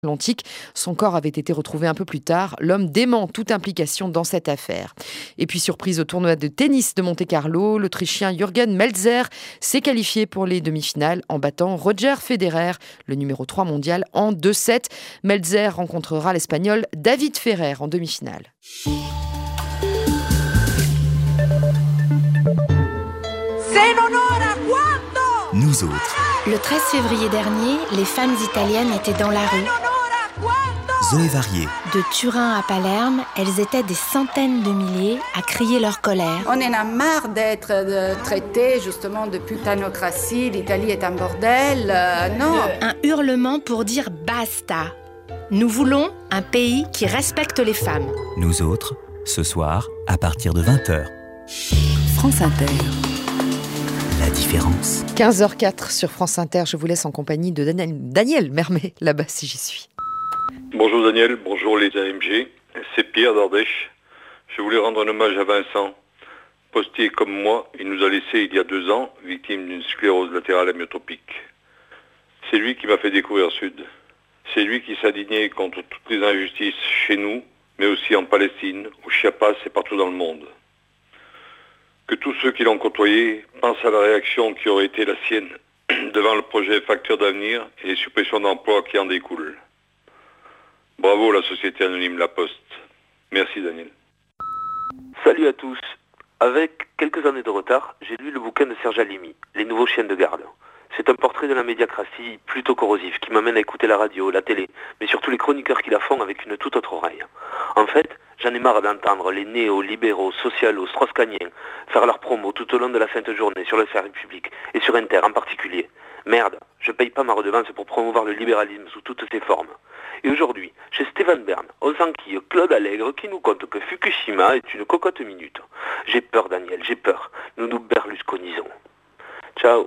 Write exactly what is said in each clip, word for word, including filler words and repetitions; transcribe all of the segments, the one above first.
Atlantique. Son corps avait été retrouvé un peu plus tard. L'homme dément toute implication dans cette affaire. Et puis, surprise au tournoi de tennis de Monte-Carlo, l'Autrichien Jürgen Melzer s'est qualifié pour les demi-finales en battant Roger Federer, le numéro trois mondial, en deux sept. Melzer rencontrera l'Espagnol David Ferrer en demi-finale. Nous autres. Le treize février dernier, les femmes italiennes étaient dans la rue. Zoé Varier. De Turin à Palerme, elles étaient des centaines de milliers à crier leur colère. On en a marre d'être euh, traité justement de putanocratie, l'Italie est un bordel, euh, non. Un hurlement pour dire basta. Nous voulons un pays qui respecte les femmes. Nous autres, ce soir, à partir de vingt heures. France Inter. La différence. quinze heures quatre sur France Inter, je vous laisse en compagnie de Daniel, Daniel Mermet, là-bas si j'y suis. Bonjour Daniel, bonjour les A M G, c'est Pierre d'Ardèche. Je voulais rendre un hommage à Vincent. Postier comme moi, il nous a laissé il y a deux ans, victime d'une sclérose latérale amyotropique. C'est lui qui m'a fait découvrir Sud. C'est lui qui s'indignait contre toutes les injustices chez nous, mais aussi en Palestine, au Chiapas et partout dans le monde. Que tous ceux qui l'ont côtoyé pensent à la réaction qui aurait été la sienne devant le projet Facteur d'avenir et les suppressions d'emplois qui en découlent. Bravo la société anonyme La Poste. Merci Daniel. Salut à tous. Avec quelques années de retard, j'ai lu le bouquin de Serge Alimi, Les nouveaux chiens de garde. C'est un portrait de la médiacratie plutôt corrosif qui m'amène à écouter la radio, la télé, mais surtout les chroniqueurs qui la font avec une toute autre oreille. En fait, j'en ai marre d'entendre les néo-libéraux, socialos, strauss-kahniens faire leur promo tout au long de la sainte journée sur le service public et sur Inter en particulier. Merde, je paye pas ma redevance pour promouvoir le libéralisme sous toutes ses formes. Et aujourd'hui, chez Stéphane Bern, on s'enquille Claude Allègre qui nous conte que Fukushima est une cocotte minute. J'ai peur Daniel, j'ai peur. Nous nous berlusconisons. Ciao.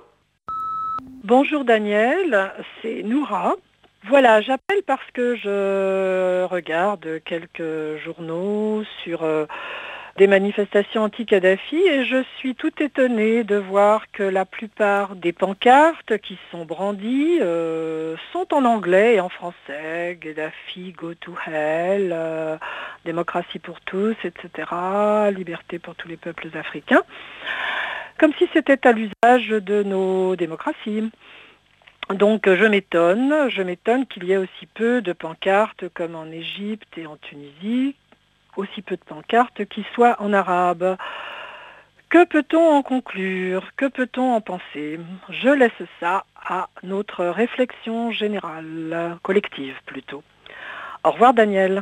Bonjour Daniel, c'est Noura. Voilà, j'appelle parce que je regarde quelques journaux sur euh, des manifestations anti-Kadhafi et je suis tout étonnée de voir que la plupart des pancartes qui sont brandies euh, sont en anglais et en français. Kadhafi, go to hell, euh, démocratie pour tous, et cetera, liberté pour tous les peuples africains. Comme si c'était à l'usage de nos démocraties. Donc je m'étonne, je m'étonne qu'il y ait aussi peu de pancartes comme en Égypte et en Tunisie, aussi peu de pancartes qui soient en arabe. Que peut-on en conclure? Que peut-on en penser? Je laisse ça à notre réflexion générale, collective plutôt. Au revoir Daniel.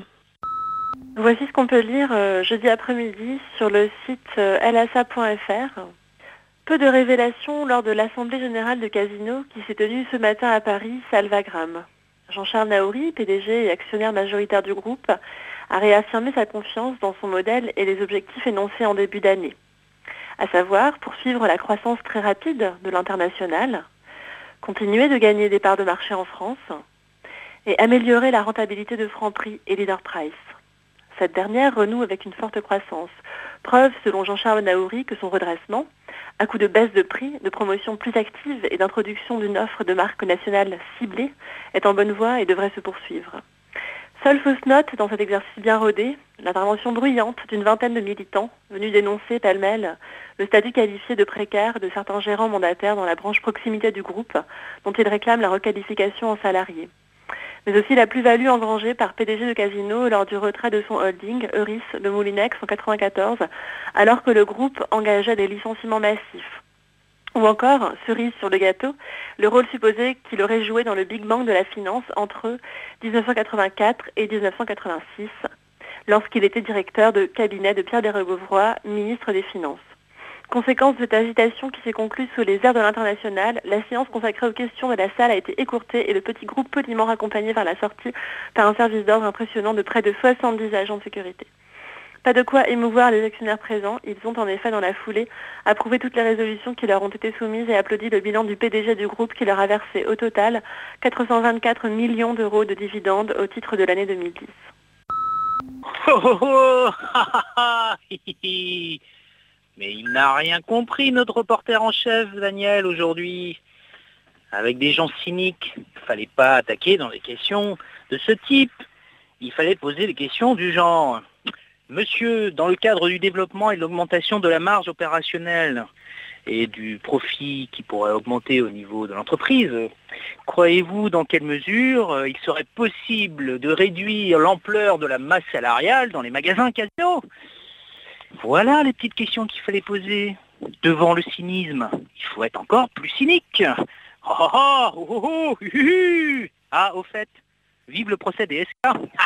Voici ce qu'on peut lire euh, jeudi après-midi sur le site euh, l s a point f r. Peu de révélations lors de l'Assemblée Générale de Casino qui s'est tenue ce matin à Paris, salle Wagram. Jean-Charles Naouri, P D G et actionnaire majoritaire du groupe, a réaffirmé sa confiance dans son modèle et les objectifs énoncés en début d'année. À savoir, poursuivre la croissance très rapide de l'international, continuer de gagner des parts de marché en France et améliorer la rentabilité de Franprix et Leader Price. Cette dernière renoue avec une forte croissance. Preuve, selon Jean-Charles Naouri, que son redressement, à coup de baisse de prix, de promotion plus active et d'introduction d'une offre de marque nationale ciblée, est en bonne voie et devrait se poursuivre. Seule fausse note dans cet exercice bien rodé, l'intervention bruyante d'une vingtaine de militants venus dénoncer pêle-mêle le statut qualifié de précaire de certains gérants mandataires dans la branche proximité du groupe, dont ils réclament la requalification en salariés. Mais aussi la plus-value engrangée par P D G de Casino lors du retrait de son holding, Euris, de Moulinex en quatre-vingt-quatorze, alors que le groupe engageait des licenciements massifs. Ou encore, cerise sur le gâteau, le rôle supposé qu'il aurait joué dans le Big Bang de la finance entre dix-neuf cent quatre-vingt-quatre et dix-neuf cent quatre-vingt-six, lorsqu'il était directeur de cabinet de Pierre Desrebeuvroy, ministre des Finances. Conséquence de cette agitation qui s'est conclue sous les airs de l'international, la séance consacrée aux questions de la salle a été écourtée et le petit groupe poliment raccompagné vers la sortie par un service d'ordre impressionnant de près de soixante-dix agents de sécurité. Pas de quoi émouvoir les actionnaires présents, ils ont en effet dans la foulée approuvé toutes les résolutions qui leur ont été soumises et applaudi le bilan du P D G du groupe qui leur a versé au total quatre cent vingt-quatre millions d'euros de dividendes au titre de l'année deux mille dix. Oh, oh, oh, mais il n'a rien compris, notre reporter en chef, Daniel, aujourd'hui. Avec des gens cyniques, il ne fallait pas attaquer dans les questions de ce type. Il fallait poser des questions du genre « Monsieur, dans le cadre du développement et de l'augmentation de la marge opérationnelle et du profit qui pourrait augmenter au niveau de l'entreprise, croyez-vous dans quelle mesure il serait possible de réduire l'ampleur de la masse salariale dans les magasins Casino ?» Voilà les petites questions qu'il fallait poser. Devant le cynisme, il faut être encore plus cynique. Oh, oh, oh, oh, oh, hu, hu. Ah, au fait, vive le procès des S K.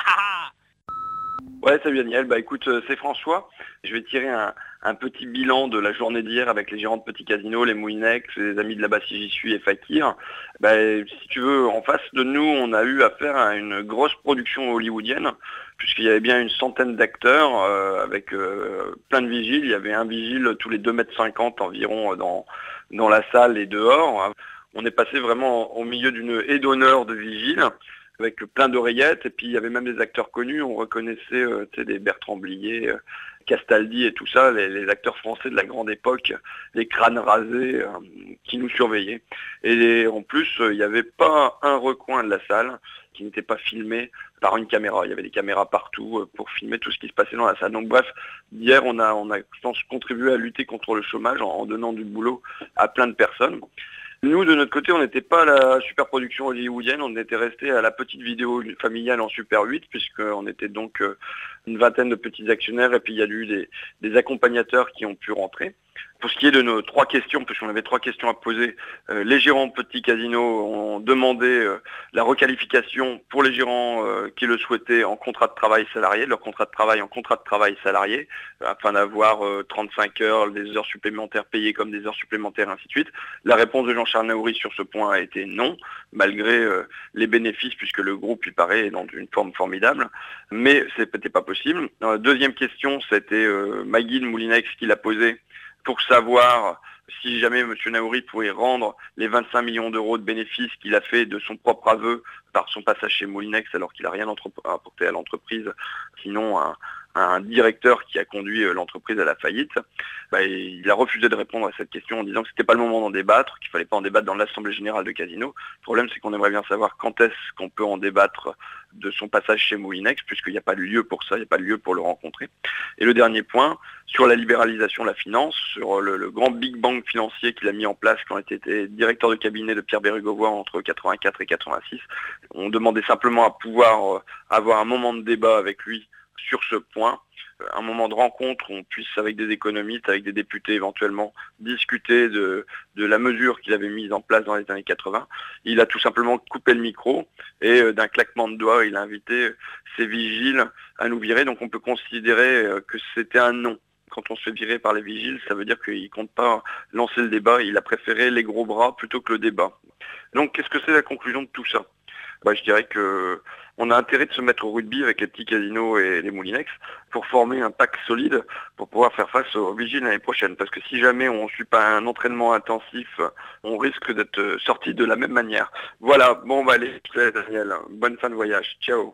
Ouais, salut Daniel. Bah écoute, euh, c'est François. Je vais tirer un, un petit bilan de la journée d'hier avec les gérants de petits casinos, les Moulinex, les amis de là-bas si j'y suis et Fakir. Bah, si tu veux, en face de nous, on a eu affaire à une grosse production hollywoodienne, puisqu'il y avait bien une centaine d'acteurs euh, avec euh, plein de vigiles. Il y avait un vigile tous les deux mètres cinquante environ dans, dans la salle et dehors. On est passé vraiment au milieu d'une haie d'honneur de vigiles, avec plein d'oreillettes, et puis il y avait même des acteurs connus, on reconnaissait euh, des Bertrand Blier, euh, Castaldi et tout ça, les, les acteurs français de la grande époque, les crânes rasés euh, qui nous surveillaient. Et les, en plus, il euh, n'y avait pas un recoin de la salle qui n'était pas filmé par une caméra. Il y avait des caméras partout euh, pour filmer tout ce qui se passait dans la salle. Donc bref, hier on a, on a je pense, contribué à lutter contre le chômage en, en donnant du boulot à plein de personnes. Nous, de notre côté, on n'était pas à la super production hollywoodienne, on était resté à la petite vidéo familiale en Super huit, puisqu'on était donc une vingtaine de petits actionnaires, et puis il y a eu des, des accompagnateurs qui ont pu rentrer. Pour ce qui est de nos trois questions, parce qu'on avait trois questions à poser, euh, les gérants de petits casinos ont demandé euh, la requalification pour les gérants euh, qui le souhaitaient en contrat de travail salarié, leur contrat de travail en contrat de travail salarié, euh, afin d'avoir euh, trente-cinq heures, des heures supplémentaires payées comme des heures supplémentaires, ainsi de suite. La réponse de Jean-Charles Naouri sur ce point a été non, malgré euh, les bénéfices, puisque le groupe, il paraît, est dans une forme formidable, mais ce n'était pas possible. Euh, deuxième question, c'était euh, Maggie de Moulinex qui l'a posée, pour savoir si jamais M. Naouri pouvait rendre les vingt-cinq millions d'euros de bénéfices qu'il a fait de son propre aveu par son passage chez Moulinex alors qu'il n'a rien apporté à l'entreprise, sinon un, un directeur qui a conduit l'entreprise à la faillite. Bah, il a refusé de répondre à cette question en disant que ce n'était pas le moment d'en débattre, qu'il ne fallait pas en débattre dans l'Assemblée Générale de Casino. Le problème, c'est qu'on aimerait bien savoir quand est-ce qu'on peut en débattre de son passage chez Moulinex, puisqu'il n'y a pas de lieu pour ça, il n'y a pas de lieu pour le rencontrer. Et le dernier point, sur la libéralisation de la finance, sur le, le grand Big Bang financier qu'il a mis en place quand il était directeur de cabinet de Pierre Bérégovoy entre quatre-vingt-quatre et quatre-vingt-six, on demandait simplement à pouvoir avoir un moment de débat avec lui sur ce point, un moment de rencontre où on puisse, avec des économistes, avec des députés éventuellement, discuter de, de la mesure qu'il avait mise en place dans les années quatre-vingts. Il a tout simplement coupé le micro et euh, d'un claquement de doigts, il a invité ses vigiles à nous virer. Donc on peut considérer euh, que c'était un non. Quand on se fait virer par les vigiles, ça veut dire qu'il ne compte pas lancer le débat. Il a préféré les gros bras plutôt que le débat. Donc qu'est-ce que c'est la conclusion de tout ça ? Bah, je dirais que on a intérêt de se mettre au rugby avec les petits casinos et les Moulinex pour former un pack solide pour pouvoir faire face aux vigiles l'année prochaine. Parce que si jamais on ne suit pas un entraînement intensif, on risque d'être sorti de la même manière. Voilà, bon bah allez, Daniel, bonne fin de voyage, ciao.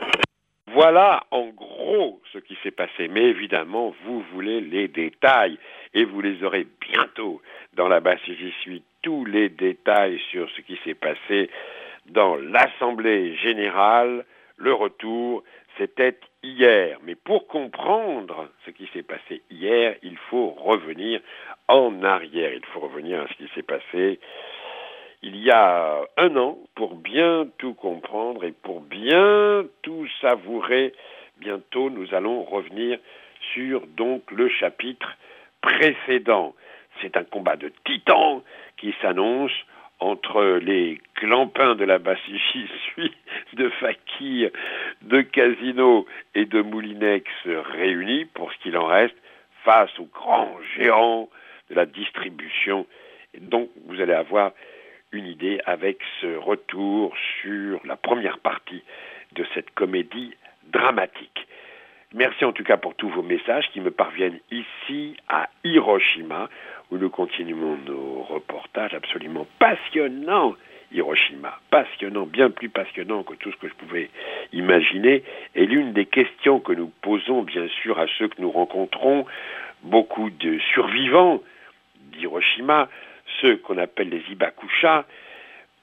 Voilà en gros ce qui s'est passé, mais évidemment vous voulez les détails et vous les aurez bientôt dans la base si j'y suis, tous les détails sur ce qui s'est passé dans l'Assemblée Générale. Le retour, c'était hier. Mais pour comprendre ce qui s'est passé hier, il faut revenir en arrière. Il faut revenir à ce qui s'est passé il y a un an pour bien tout comprendre et pour bien tout savourer. Bientôt, nous allons revenir sur donc le chapitre précédent. C'est un combat de titans qui s'annonce entre les clampins de la Basse-J'y suis, de Fakir, de Casino et de Moulinex réunis, pour ce qu'il en reste, face aux grands géants de la distribution. Et donc, vous allez avoir une idée avec ce retour sur la première partie de cette comédie dramatique. Merci en tout cas pour tous vos messages qui me parviennent ici à Hiroshima, où nous continuons nos reportages absolument passionnants. Hiroshima, passionnant, bien plus passionnant que tout ce que je pouvais imaginer. Et l'une des questions que nous posons, bien sûr, à ceux que nous rencontrons, beaucoup de survivants d'Hiroshima, ceux qu'on appelle les Hibakusha,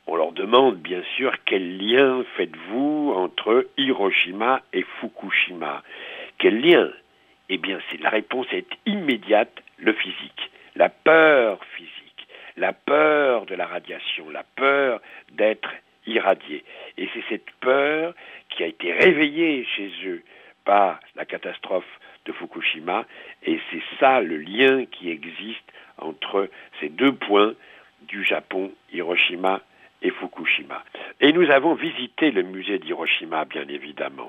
on leur demande bien sûr quel lien faites-vous entre Hiroshima et Fukushima. Quel lien? Eh bien, c'est, la réponse est immédiate, le physique. La peur physique, la peur de la radiation, la peur d'être irradié. Et c'est cette peur qui a été réveillée chez eux par la catastrophe de Fukushima, et c'est ça le lien qui existe entre ces deux points du Japon, Hiroshima et Fukushima. Et nous avons visité le musée d'Hiroshima, bien évidemment.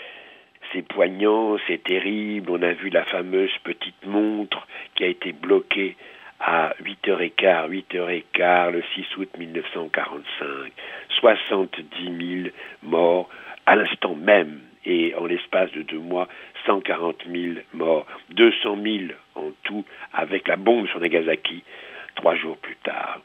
C'est poignant, c'est terrible, on a vu la fameuse petite montre qui a été bloquée à huit heures quinze, huit heures quinze, le six août mille neuf cent quarante-cinq, soixante-dix mille morts à l'instant même, et en l'espace de deux mois, cent quarante mille morts, deux cent mille en tout, avec la bombe sur Nagasaki, trois jours plus tard.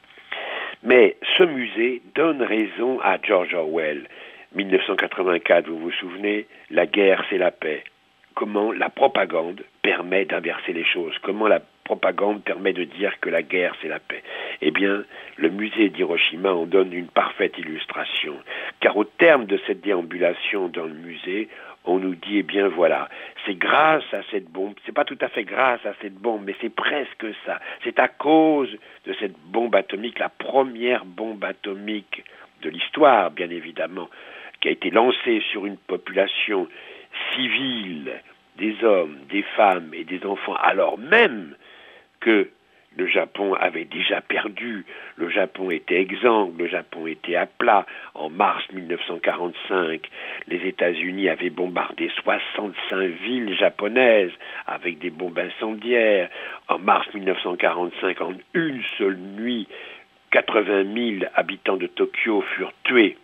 Mais ce musée donne raison à George Orwell. mille neuf cent quatre-vingt-quatre, vous vous souvenez, la guerre c'est la paix. Comment la propagande permet d'inverser les choses, comment la propagande permet de dire que la guerre c'est la paix. Eh bien, le musée d'Hiroshima en donne une parfaite illustration, car au terme de cette déambulation dans le musée, on nous dit, eh bien voilà, c'est grâce à cette bombe, c'est pas tout à fait grâce à cette bombe, mais c'est presque ça, c'est à cause de cette bombe atomique, la première bombe atomique de l'histoire, bien évidemment, qui a été lancée sur une population civile, des hommes, des femmes et des enfants, alors même que le Japon avait déjà perdu, le Japon était exsangue, le Japon était à plat. En mars mille neuf cent quarante-cinq, les États-Unis avaient bombardé soixante-cinq villes japonaises avec des bombes incendiaires. En mars mille neuf cent quarante-cinq, en une seule nuit, quatre-vingt mille habitants de Tokyo furent tués.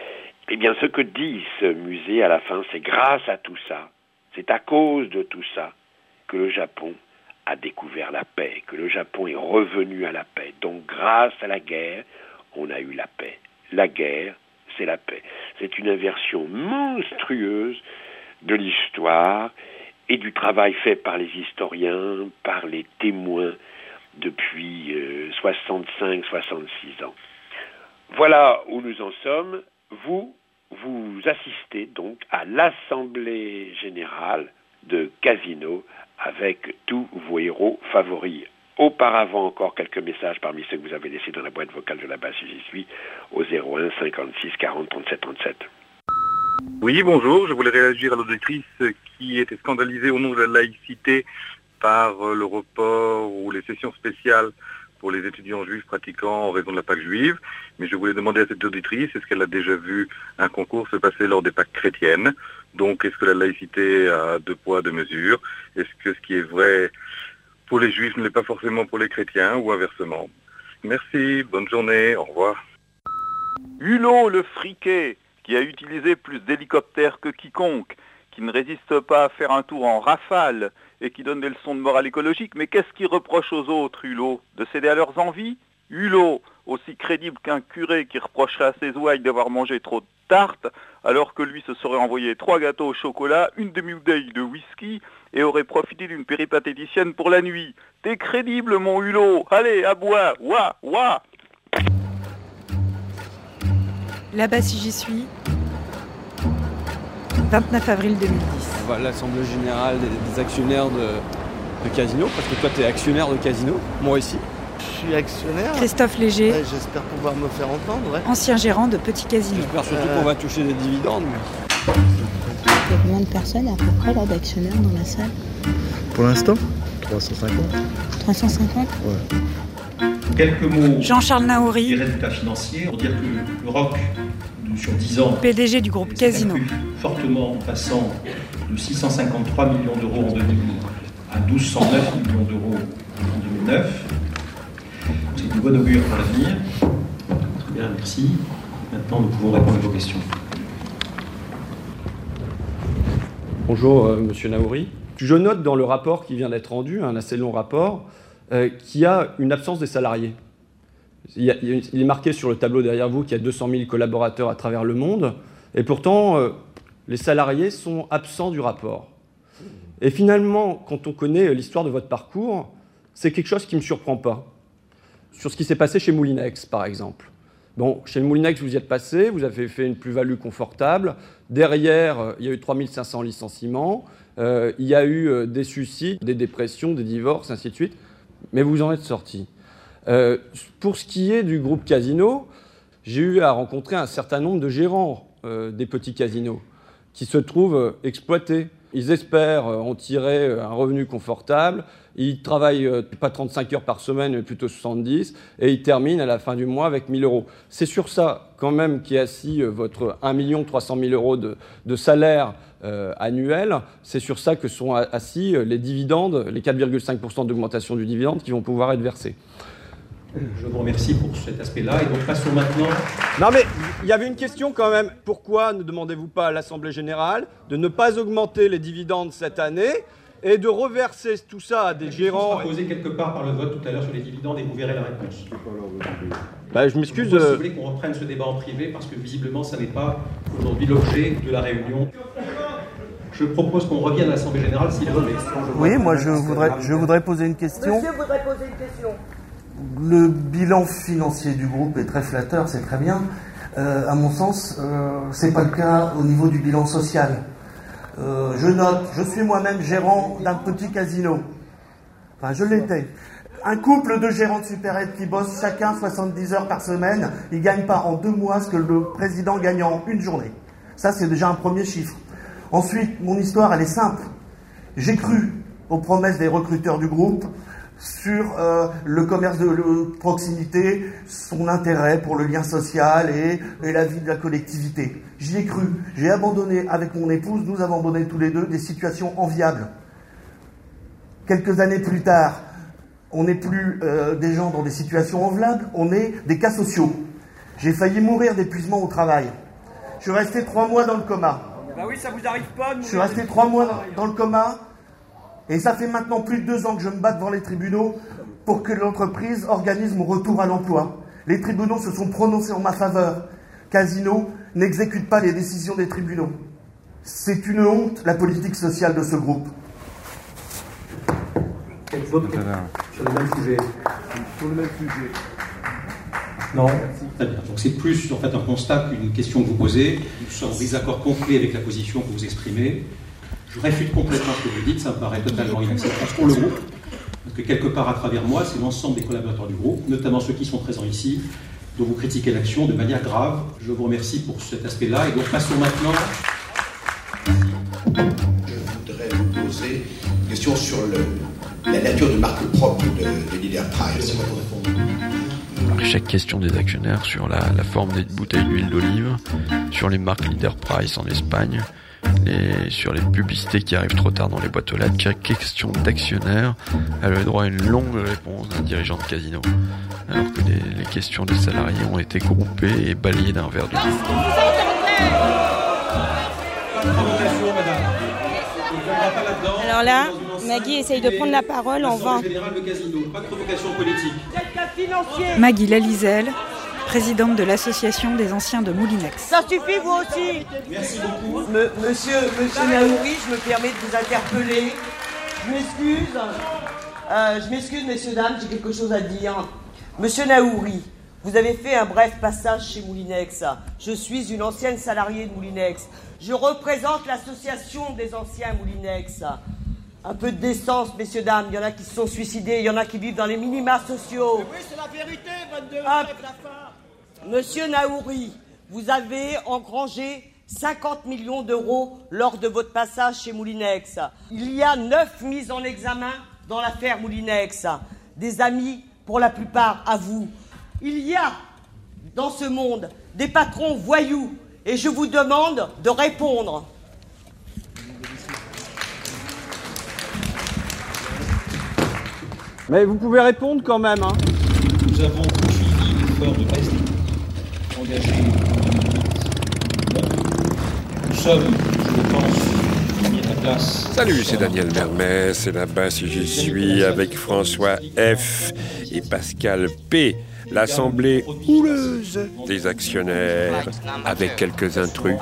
Eh bien, ce que dit ce musée à la fin, c'est grâce à tout ça, c'est à cause de tout ça que le Japon a découvert la paix, que le Japon est revenu à la paix. Donc, grâce à la guerre, on a eu la paix. La guerre, c'est la paix. C'est une inversion monstrueuse de l'histoire et du travail fait par les historiens, par les témoins depuis euh, soixante-cinq soixante-six ans. Voilà où nous en sommes. Vous, vous assistez donc à l'Assemblée générale de Casino avec tous vos héros favoris. Auparavant, encore quelques messages parmi ceux que vous avez laissés dans la boîte vocale de la base si j'y suis, au zéro un cinquante-six quarante trente-sept trente-sept. Oui, bonjour, je voulais réagir à l'auditrice qui était scandalisée au nom de la laïcité par le report ou les sessions spéciales pour les étudiants juifs pratiquants en raison de la Pâque juive. Mais je voulais demander à cette auditrice, est-ce qu'elle a déjà vu un concours se passer lors des Pâques chrétiennes? Donc, est-ce que la laïcité a deux poids, deux mesures? Est-ce que ce qui est vrai pour les juifs ne l'est pas forcément pour les chrétiens ou inversement? Merci, bonne journée, au revoir. Hulot, le friquet, qui a utilisé plus d'hélicoptères que quiconque, qui ne résiste pas à faire un tour en rafale et qui donne des leçons de morale écologique. Mais qu'est-ce qu'il reproche aux autres, Hulot? De céder à leurs envies? Hulot, aussi crédible qu'un curé qui reprocherait à ses ouailles d'avoir mangé trop de tartes, alors que lui se serait envoyé trois gâteaux au chocolat, une demi-bouteille de whisky et aurait profité d'une péripatéticienne pour la nuit. T'es crédible, mon Hulot. Allez, à bois, ouah, ouah. Là-bas, si j'y suis, vingt-neuf avril deux mille dix. On va à l'Assemblée générale des, des actionnaires de, de Casino, parce que toi, tu es actionnaire de Casino, moi aussi. Je suis actionnaire. Christophe Léger. Ouais, j'espère pouvoir me faire entendre. Ouais. Ancien gérant de Petit Casino. J'espère surtout euh... qu'on va toucher des dividendes. Mais... Il y a combien de personnes à peu près là d'actionnaires dans la salle? Pour l'instant, trois cent cinquante. trois cent cinquante? Ouais. Quelques mots. Jean-Charles Naouri. Des résultats financiers pour dire que le R O C sur dix ans. P D G du groupe Casino. Fortement en passant de six cent cinquante-trois millions d'euros en deux mille à mille deux cent neuf millions d'euros en deux mille neuf. C'est une bonne augure pour l'avenir. Très bien, merci. Maintenant, nous pouvons répondre à vos questions. Bonjour, euh, monsieur Naouri. Je note dans le rapport qui vient d'être rendu, un assez long rapport, euh, qu'il y a une absence des salariés. Il, y a, il est marqué sur le tableau derrière vous qu'il y a deux cent mille collaborateurs à travers le monde, et pourtant, euh, les salariés sont absents du rapport. Et finalement, quand on connaît l'histoire de votre parcours, c'est quelque chose qui ne me surprend pas. Sur ce qui s'est passé chez Moulinex, par exemple. Bon, chez le Moulinex, vous y êtes passé, vous avez fait une plus-value confortable. Derrière, il y a eu trois mille cinq cents licenciements, euh, il y a eu euh, des suicides, des dépressions, des divorces, ainsi de suite. Mais vous en êtes sortis. Euh, pour ce qui est du groupe Casino, j'ai eu à rencontrer un certain nombre de gérants euh, des petits casinos qui se trouvent euh, exploités. Ils espèrent euh, en tirer euh, un revenu confortable. Ils travaillent euh, pas trente-cinq heures par semaine, mais plutôt soixante-dix, et ils terminent à la fin du mois avec mille euros. C'est sur ça, quand même, qu'est assis euh, votre un million trois cent mille euros de, de salaire euh, annuel. C'est sur ça que sont assis euh, les dividendes, les quatre virgule cinq pour cent d'augmentation du dividende qui vont pouvoir être versés. Je vous remercie pour cet aspect-là. Et donc, passons maintenant... Non, mais il y avait une question quand même. Pourquoi ne demandez-vous pas à l'Assemblée générale de ne pas augmenter les dividendes cette année et de reverser tout ça à des la gérants... sera posée quelque part par le vote tout à l'heure sur les dividendes et vous verrez la réponse. Bah, je m'excuse... Vous euh... voulez qu'on reprenne ce débat en privé parce que visiblement, ça n'est pas aujourd'hui l'objet de la réunion. Je propose qu'on revienne à l'Assemblée générale s'il veut. Oui, moi je voudrais, je voudrais poser une question. Monsieur voudrait poser une question. Le bilan financier du groupe est très flatteur, c'est très bien. Euh, à mon sens, euh, c'est pas le cas au niveau du bilan social. Euh, je note, je suis moi-même gérant d'un petit casino. Enfin, je l'étais. Un couple de gérants de supérettes qui bossent chacun soixante-dix heures par semaine, ils ne gagnent pas en deux mois ce que le président gagne en une journée. Ça, c'est déjà un premier chiffre. Ensuite, mon histoire, elle est simple. J'ai cru aux promesses des recruteurs du groupe sur euh, le commerce de le, proximité, son intérêt pour le lien social et, et la vie de la collectivité. J'y ai cru. J'ai abandonné avec mon épouse, nous avons abandonné tous les deux des situations enviables. Quelques années plus tard, on n'est plus euh, des gens dans des situations enviables, on est des cas sociaux. J'ai failli mourir d'épuisement au travail. Je suis resté trois mois dans le coma. Bah oui, ça vous arrive pas. Je suis resté trois mois dans, dans le coma. Et ça fait maintenant plus de deux ans que je me bats devant les tribunaux pour que l'entreprise organise mon retour à l'emploi. Les tribunaux se sont prononcés en ma faveur. Casino n'exécute pas les décisions des tribunaux. C'est une honte, la politique sociale de ce groupe. Quel vote sur le même sujet Sur le même sujet. Non. Très bien. Donc c'est plus en fait un constat qu'une question que vous posez. Nous sommes en désaccord complet avec la position que vous exprimez. Je réfute complètement ce que vous dites, ça me paraît totalement inacceptable pour le groupe, parce que quelque part à travers moi, c'est l'ensemble des collaborateurs du groupe, notamment ceux qui sont présents ici, dont vous critiquez l'action de manière grave. Je vous remercie pour cet aspect-là, et donc passons maintenant... Je voudrais vous poser une question sur le, la nature de marque propre de, de Leader Price. Chaque question des actionnaires sur la, la forme des bouteilles d'huile d'olive, sur les marques Leader Price en Espagne, et sur les publicités qui arrivent trop tard dans les boîtes aux lettres. Chaque question d'actionnaire a le droit à une longue réponse d'un dirigeant de casino, alors que les, les questions des salariés ont été groupées et balayées d'un verre de livre. Alors là, Maggie essaye de prendre la parole en vain. Maggie Lalizelle, présidente de l'association des anciens de Moulinex. Ça suffit, vous aussi. Merci beaucoup. Me, monsieur, monsieur Naouri, je me permets de vous interpeller. Je m'excuse. Euh, je m'excuse, messieurs, dames, j'ai quelque chose à dire. Monsieur Naouri, vous avez fait un bref passage chez Moulinex. Je suis une ancienne salariée de Moulinex. Je représente l'association des anciens Moulinex. Un peu de décence, messieurs, dames. Il y en a qui se sont suicidés, il y en a qui vivent dans les minima sociaux. Oui, c'est la vérité, vingt-deux, ah, Monsieur Naouri, vous avez engrangé cinquante millions d'euros lors de votre passage chez Moulinex. Il y a neuf mises en examen dans l'affaire Moulinex. Des amis, pour la plupart, à vous. Il y a, dans ce monde, des patrons voyous. Et je vous demande de répondre. Mais vous pouvez répondre quand même, hein. Nous avons poursuivi l'effort de Brest engagé en deux mille huit. Nous sommes, je pense, mis à la place. Salut, c'est Daniel Mermet, c'est là-bas si j'y suis avec François F et Pascal P. L'assemblée houleuse des actionnaires avec quelques intrus.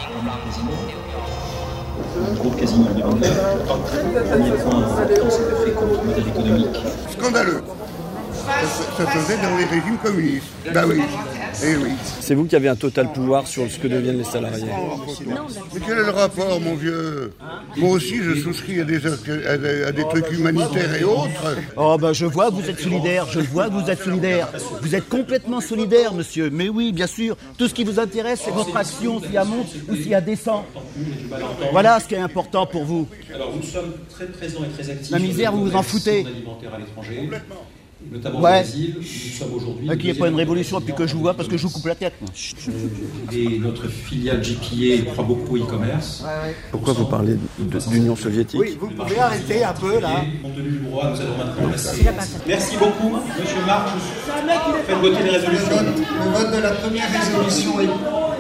Groupe Casino en deux mille neuf. Premier point important, c'est le fait que notre modèle économique. Scandaleux. Ça, ça faisait dans les régimes communistes. Bah oui. Eh oui. C'est vous qui avez un total pouvoir sur ce que deviennent les salariés. Mais quel est le rapport, mon vieux? Moi aussi, je souscris à des, à des, à des trucs humanitaires et autres. Oh ben je vois que vous êtes solidaire, je vois que vous êtes solidaire. Vous êtes complètement solidaire, monsieur. Mais oui, bien sûr, tout ce qui vous intéresse, c'est votre action, s'il y a monte ou s'il y a descend. Voilà ce qui est important pour vous. Alors nous sommes très présents et très actifs. La misère, vous vous en foutez. Alimentaire à l'étranger. Notamment ouais. au Brésil, nous sommes aujourd'hui... Qu'il n'y ait pas une révolution depuis que je vous vois, parce que je vous coupe la tête. Moi. Et notre filiale G P A croit beaucoup au e-commerce. Ouais, ouais. Pourquoi vous parlez d'Union soviétique? Oui, vous pouvez arrêter un peu, là. Compte tenu du droit, nous allons maintenant passer. Merci beaucoup, monsieur Marc. Faites voter les résolutions. Le vote de la première résolution est,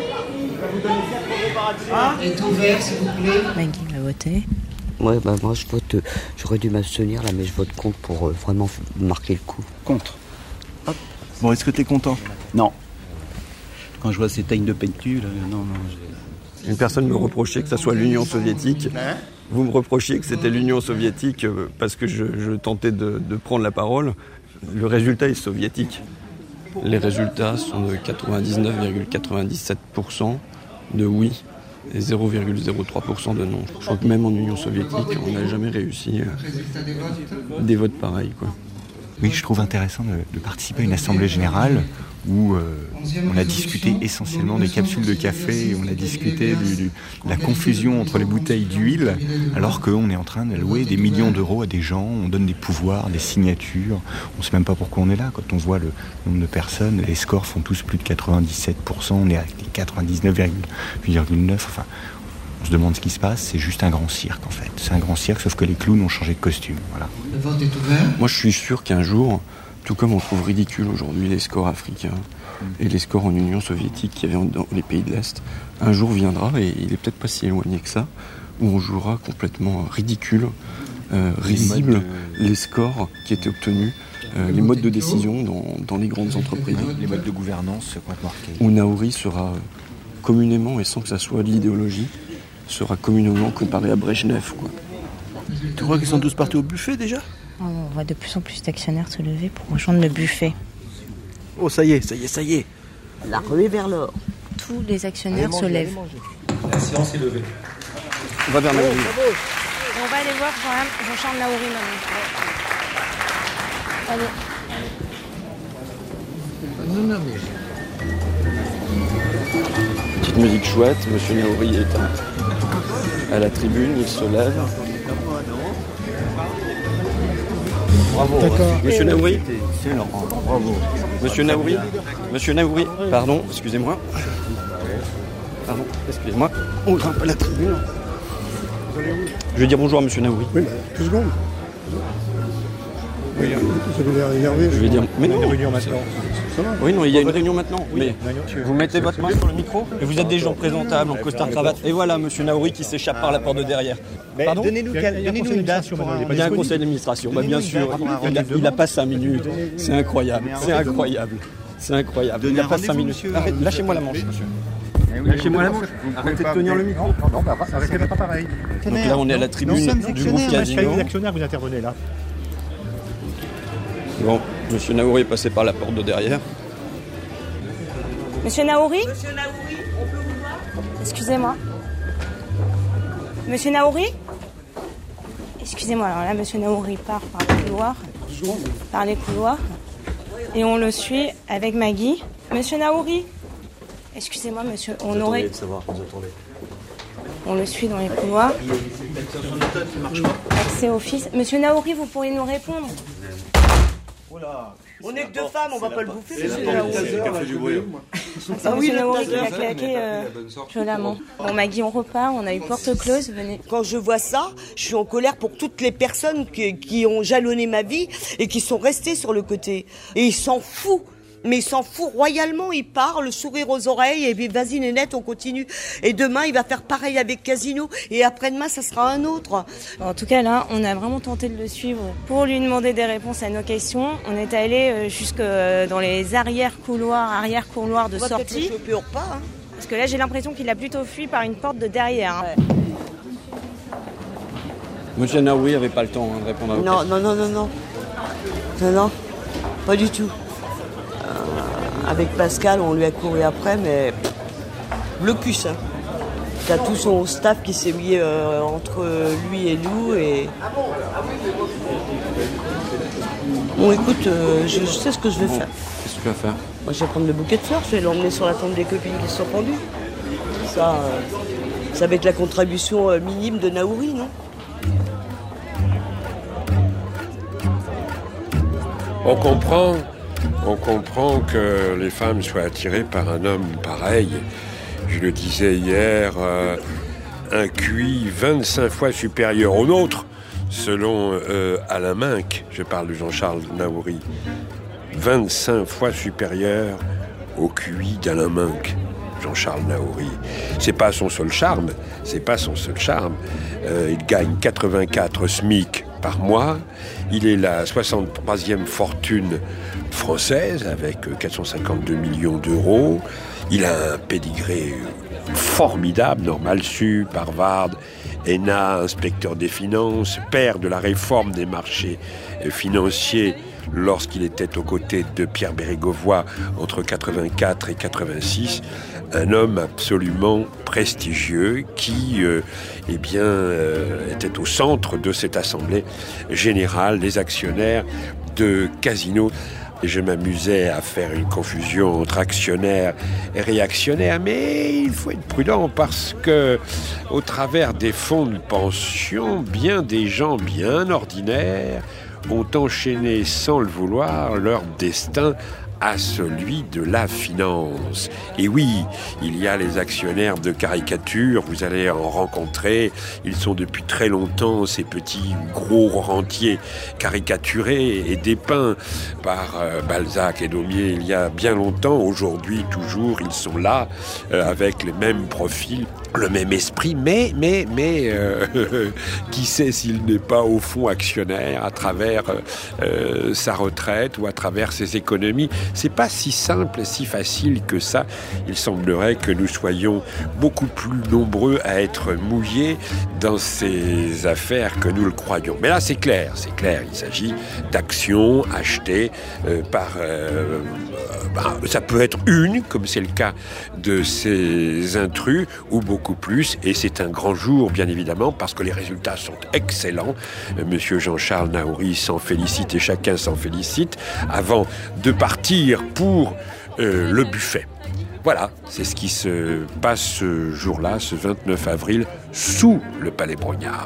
ah. est ouvert, s'il vous plaît. Maggie va voter. Ouais, bah moi je vote, euh, j'aurais dû m'abstenir là, mais je vote contre pour euh, vraiment marquer le coup. Contre. Hop. Bon, est-ce que t'es content? Non. Quand je vois ces teignes de peinture, là, non, non. J'ai... Une personne me reprochait que ça soit l'Union soviétique. Hein? Vous me reprochiez que c'était l'Union soviétique euh, parce que je, je tentais de, de prendre la parole. Le résultat est soviétique. Les résultats sont de quatre-vingt-dix-neuf virgule quatre-vingt-dix-sept pour cent de oui et zéro virgule zéro trois pour cent de non. Je crois que même en Union soviétique, on n'a jamais réussi euh, des votes pareils, quoi. Oui, je trouve intéressant de, de participer à une assemblée générale où euh, on a discuté essentiellement des capsules de café, on a discuté du, du, de la confusion entre les bouteilles d'huile, alors qu'on est en train d'allouer des millions d'euros à des gens, on donne des pouvoirs, des signatures, on ne sait même pas pourquoi on est là. Quand on voit le nombre de personnes, les scores font tous plus de quatre-vingt-dix-sept pour cent, on est à quatre-vingt-dix-neuf virgule neuf, enfin, on se demande ce qui se passe, c'est juste un grand cirque en fait. C'est un grand cirque, sauf que les clowns ont changé de costume, voilà. Le vote est ouvert. Moi je suis sûr qu'un jour, tout comme on trouve ridicule aujourd'hui les scores africains et les scores en Union soviétique qu'il y avait dans les pays de l'Est, un jour viendra, et il est peut-être pas si éloigné que ça, où on jouera complètement ridicule, euh, risible, de... les scores qui étaient obtenus, euh, les modes de décision dans, dans les grandes entreprises. Les modes de gouvernance vont être marqués. Où Naouri sera communément, et sans que ça soit de l'idéologie, sera communément comparé à Brejnev, quoi. Tu crois qu'ils sont tous partis au buffet déjà? On voit de plus en plus d'actionnaires se lever pour rejoindre le buffet. Oh ça y est, ça y est, ça y est. La ruée vers l'or. Tous les actionnaires allez, se manger, lèvent. La séance est levée. On va vers Naouri. On va aller voir Jean-Charles Naouri maintenant. Allez. Non, non, mais... Petite musique chouette, monsieur Naouri est à, à la tribune, il se lève. Bravo. Monsieur Naouri. Bravo. Monsieur Naouri. Monsieur Naouri. Pardon, excusez-moi. Pardon, excusez-moi. On grimpe à la tribune. Je vais dire bonjour à monsieur Naouri. Oui, bah, deux secondes. Oui, vous avez l'air énervé. Je vais dire. Mais non, il y a une réunion maintenant. Ça va. Oui, non, il y a une réunion maintenant. Oui, mais vous mettez votre main sur le micro et vous êtes des gens présentables en costard cravate. Et voilà, monsieur Naouri qui s'échappe par la porte de derrière. Pardon. Donnez-nous une date. Il y a un conseil d'administration. Bah, bien sûr, il n'a pas cinq minutes. C'est incroyable. C'est incroyable. C'est incroyable. Il n'a pas cinq minutes. Arrête, lâchez-moi la manche, monsieur. Lâchez-moi la manche. Arrêtez de tenir le micro. Non, bah, arrêtez pas pareil. Donc là, on est à la tribune du groupe Casino. Les actionnaires, vous intervenez là. Bon, monsieur Naouri est passé par la porte de derrière. Monsieur Naouri ? Monsieur Naouri, on peut vous voir ? Excusez-moi. Monsieur Naouri ? Excusez-moi, alors là, monsieur Naouri part par les couloirs. Par les couloirs. Et on le suit avec Maggie. Monsieur Naouri ? Excusez-moi, monsieur, on aurait... On le suit dans les couloirs. Accès office. Monsieur Naouri, vous pourriez nous répondre ? On est que deux femmes, on va pas le bouffer. C'est monsieur Naouri qui a claqué euh, violemment. Bon, Maggie, on repart, on a eu porte close, venez. Quand je vois ça, je suis en colère pour toutes les personnes qui, qui ont jalonné ma vie et qui sont restées sur le côté. Et il s'en fout. Mais il s'en fout royalement, il part, le sourire aux oreilles, et puis vas-y Nénette, on continue. Et demain, il va faire pareil avec Casino, et après-demain, ça sera un autre. En tout cas, là, on a vraiment tenté de le suivre pour lui demander des réponses à nos questions. On est allé jusque dans les arrière-couloirs, arrière-couloirs de sortie. On va pas, hein. Parce que là, j'ai l'impression qu'il a plutôt fui par une porte de derrière. Hein. Ouais. Monsieur Naouri n'avait pas le temps hein, de répondre à vos non, questions. Non, non, non, non. Non, non, pas du tout. avec Pascal, on lui a couru après, mais blocus. Hein. T'as tout son staff qui s'est mis euh, entre lui et nous. Et... Bon, écoute, euh, je, je sais ce que je vais bon, faire. Qu'est-ce que tu vas faire? Moi, je vais prendre le bouquet de fleurs, je vais l'emmener sur la tombe des copines qui se sont pendues. Ça, euh, ça va être la contribution euh, minime de Naouri, non? On comprend, on comprend que les femmes soient attirées par un homme pareil. Je le disais hier, euh, un Q I vingt-cinq fois supérieur au nôtre, selon euh, Alain Minck, je parle de Jean-Charles Naouri. vingt-cinq fois supérieur au Q I d'Alain Minck, Jean-Charles Naouri. C'est pas son seul charme, c'est pas son seul charme. Euh, il gagne quatre-vingt-quatre SMIC par mois. Il est la soixante-troisième fortune française avec quatre cent cinquante-deux millions d'euros. Il a un pédigré formidable, Normal Sup, Harvard, E N A, inspecteur des finances, père de la réforme des marchés financiers lorsqu'il était aux côtés de Pierre Bérégovoy entre quatre-vingt-quatre et quatre-vingt-six. Un homme absolument prestigieux qui euh, eh bien, euh, était au centre de cette assemblée générale des actionnaires de Casino. Et je m'amusais à faire une confusion entre actionnaires et réactionnaires, mais il faut être prudent parce que, au travers des fonds de pension, bien des gens bien ordinaires ont enchaîné sans le vouloir leur destin à celui de la finance. Et oui, il y a les actionnaires de caricature, vous allez en rencontrer, ils sont depuis très longtemps ces petits gros rentiers caricaturés et dépeints par euh, Balzac et Daumier il y a bien longtemps. Aujourd'hui, toujours, ils sont là, euh, avec les mêmes profils, le même esprit, mais, mais, mais, euh, qui sait s'il n'est pas au fond actionnaire à travers euh, sa retraite ou à travers ses économies. C'est pas si simple et si facile que ça. Il semblerait que nous soyons beaucoup plus nombreux à être mouillés dans ces affaires que nous le croyons. Mais là, c'est clair, c'est clair. Il s'agit d'actions achetées euh, par... Euh, bah, ça peut être une, comme c'est le cas de ces intrus, ou beaucoup plus. Et c'est un grand jour, bien évidemment, parce que les résultats sont excellents. Euh, Monsieur Jean-Charles Naouri s'en félicite et chacun s'en félicite avant de partir pour euh, le buffet. Voilà, c'est ce qui se passe ce jour-là, ce vingt-neuf avril, sous le Palais Brongniart.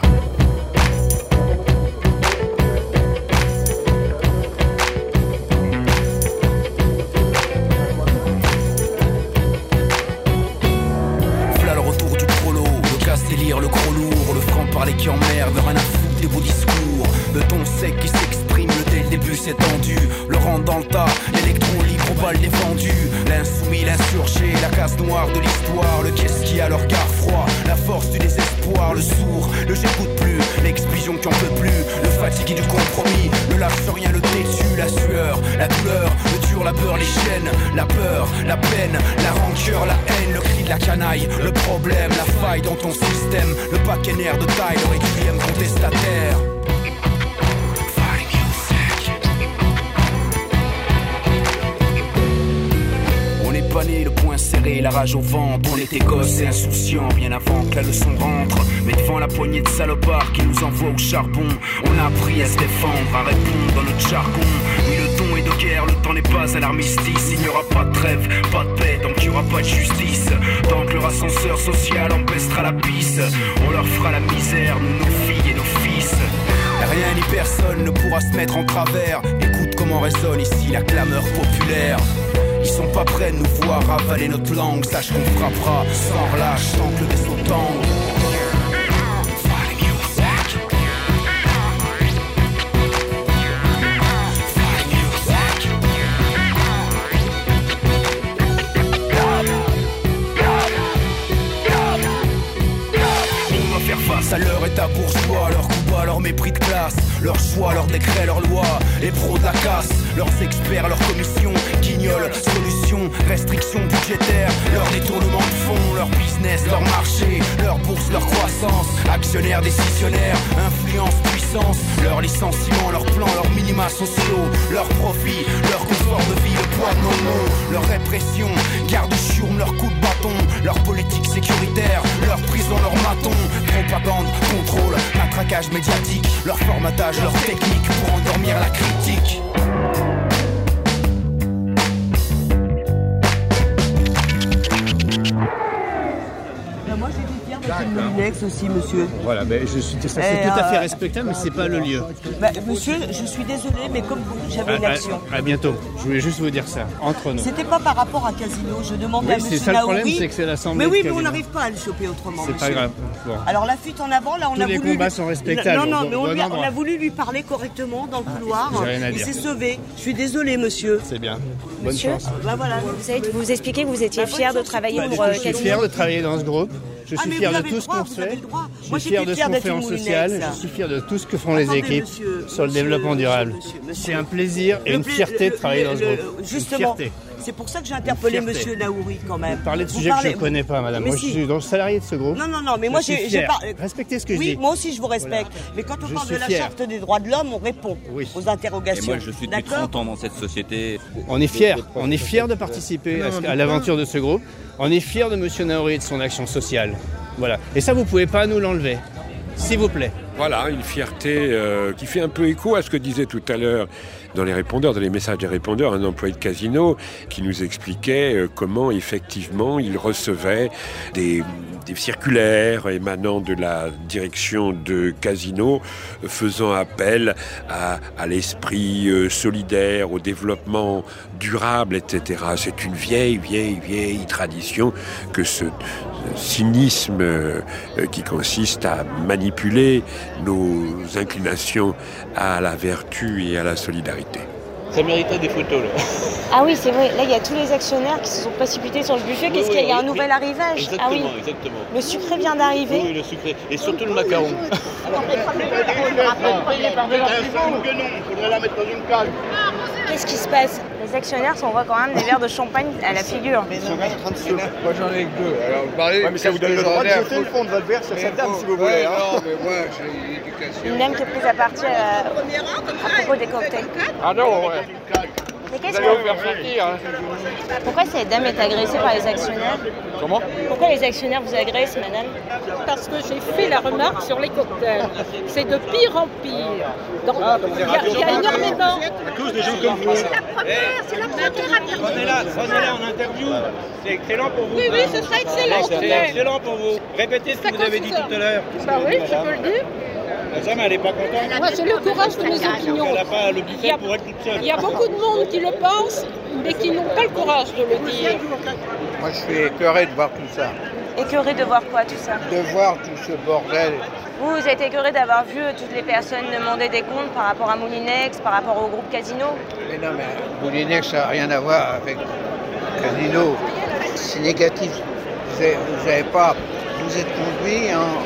Voilà le retour du prolo, le casse-délire, le gros lourd, le franc-parler qui emmerde, rien à foutre des beaux discours, le ton sec qui s'exprime, le dès le début c'est tendu, le rentre dans le tas, l'électron libre aux balles défendues, l'insoumis, l'insurgé, la case noire de l'histoire, le qu'est-ce qui a le regard froid, la force du désespoir, le sourd, le j'écoute plus, l'explosion qui en peut plus, le fatigué du compromis, le lâche rien, le têtu, la sueur, la douleur, le dur, la peur, les chaînes, la peur, la peine, la rancœur, la haine, le cri de la canaille, le problème, la faille dans ton système, le paquet nerf de taille, le requiem contestataire. Le poing serré, la rage au ventre, on était gosses et insouciants bien avant que la leçon rentre. Mais devant la poignée de salopards qui nous envoient au charbon, on a appris à se défendre, à répondre dans notre jargon. Oui, le ton est de guerre, le temps n'est pas à l'armistice. Il n'y aura pas de trêve, pas de paix, tant qu'il n'y aura pas de justice. Tant que leur ascenseur social empêchera la pisse, on leur fera la misère, nous, nos filles et nos fils. Rien ni personne ne pourra se mettre en travers. Écoute comment résonne ici la clameur populaire. Ils sont pas prêts de nous voir avaler notre langue. Sache qu'on frappera sans relâche, sans que le vaisseau tangue. À leur état bourgeois, leur combat, leur mépris de classe, leur choix, leur décret, leur loi, les pros de la casse, leurs experts, leurs commissions guignol. Solution, restriction budgétaire, leur détournement de fonds, leur business, leur marché, leur bourse, leur croissance. Actionnaires, décisionnaires, influence, puissance, leur licenciement, leurs plans, leurs minima sociaux, leurs profits, leur confort de vie, le poids de nos mots, leur répression, garde chourme, leur coup de bâton, leur politique sécuritaire, leur prison, leur maton, propagande, contrôle, matraquage médiatique, leur formatage, leur technique pour endormir la critique. Moi j'étais fière d'être une Moulinex aussi, monsieur. Voilà, ben, je suis, ça c'est Et tout à fait euh, respectable, mais c'est pas le lieu. Bah, monsieur, je suis désolée, mais comme vous, j'avais une À, action. à, à bientôt. Je voulais juste vous dire ça, entre nous. C'était pas par rapport à Casino, je demandais Oui, à c'est monsieur ça le problème, Naouri. c'est que c'est l'assemblée Mais oui, de mais on Casino. n'arrive pas à le choper autrement, C'est monsieur. pas grave. Bon. Alors la fuite en avant, là, on Tous a les voulu... combats lui- sont respectables, Non, non, bon, mais on, bon lui a, on endroit. a voulu lui parler correctement dans le couloir. J'ai rien à Il dire. s'est sauvé. Je suis désolée, monsieur. C'est bien. Bonne Monsieur, chance. Bah, voilà. vous savez, vous expliquez que vous étiez Bah, fier de bonne chance, travailler pas pour du euh, tout. Je suis Casino. fier de travailler dans ce groupe. Je Ah, suis mais fier vous de avez tout le ce droit, qu'on vous avez fait. le droit. Je Moi, suis j'étais fier de ce fière qu'on d'être fait en une social. Moulinex. Je suis fier de tout ce que font les Attendez, équipes monsieur, sur le monsieur, développement monsieur, durable. monsieur, monsieur. C'est un plaisir et Le une pla- fierté le- de travailler le- dans ce le- groupe. Une Justement, fierté. c'est pour ça que j'ai interpellé Une fierté. monsieur Naouri quand même. Vous parlez de Vous sujets parlez- que je ne connais pas, madame. Mais Moi, si. je suis donc salarié de ce groupe. Non, non, non, mais moi Je suis j'ai j'ai fier. pas. Respectez ce que je Oui, dis. moi aussi je vous respecte. Mais quand on Je parle de suis la fier. charte des droits de l'homme, on répond aux interrogations. Et moi, je suis depuis D'accord. trente ans dans cette société. On est fiers, on est fiers de participer à, ce- à l'aventure de ce groupe. On est fiers de monsieur Naouri et de son action sociale. Voilà. Et ça, vous ne pouvez pas nous l'enlever. S'il vous plaît. Voilà, une fierté euh, qui fait un peu écho à ce que disait tout à l'heure dans les répondeurs, dans les messages des répondeurs, un employé de Casino qui nous expliquait euh, comment effectivement il recevait des, des circulaires émanant de la direction de Casino, euh, faisant appel à, à l'esprit euh, solidaire, au développement durable, et cetera. C'est une vieille, vieille, vieille tradition que ce, ce cynisme euh, qui consiste à manipuler nos inclinations à la vertu et à la solidarité. Ça méritait des photos, là. Ah oui, c'est vrai. Là, il y a tous les actionnaires qui se sont précipités sur le buffet. Qu'est-ce qu'il y a Il y a un nouvel arrivage. Exactement, Ah oui. exactement. Le sucré vient d'arriver. Oui, le sucré. Et surtout le macaron. Qu'est-ce qui se passe Les actionnaires s'envoient quand même des verres de champagne à la figure. Moi j'en ai que deux. Alors vous parlez. Ouais, mais ça vous donne le droit de jeter le fond de votre verre sur cette dame si vous voulez. Hein. Non, mais moi j'ai une éducation. Une dame qui est prise à partie à, à propos des cocktails. Ah non, ouais. Mais Vous qu'est-ce allez que... vous faire sortir. Hein. Pourquoi cette dame est agressée par les actionnaires? Comment? Pourquoi les actionnaires vous agressent, madame? Parce que j'ai fait la remarque sur les cocktails. C'est de pire en pire. Donc, il y a, il y a énormément. À cause des gens comme vous. C'est la première, c'est la première à dire. Prenez-la, prenez-la en interview. C'est excellent pour vous. Oui, oui, ce serait excellent. C'est excellent pour vous. Répétez ce que vous avez dit tout à l'heure. Bah oui, je peux le dire. Madame, elle n'est pas contente. Moi, j'ai le courage de mes opinions. Elle n'a pas le Il y buffet a- pour être toute seule. Il y a beaucoup de monde qui le pense, mais qui n'ont pas le courage de le dire. Moi je suis écœuré de voir tout ça. Écœuré de voir quoi, tout ça? De voir tout ce bordel. Vous, vous êtes écœuré d'avoir vu toutes les personnes demander des comptes par rapport à Moulinex, par rapport au groupe Casino? Mais non, mais Moulinex, ça n'a rien à voir avec Casino. C'est négatif. Vous avez, vous avez pas. Vous êtes conduit en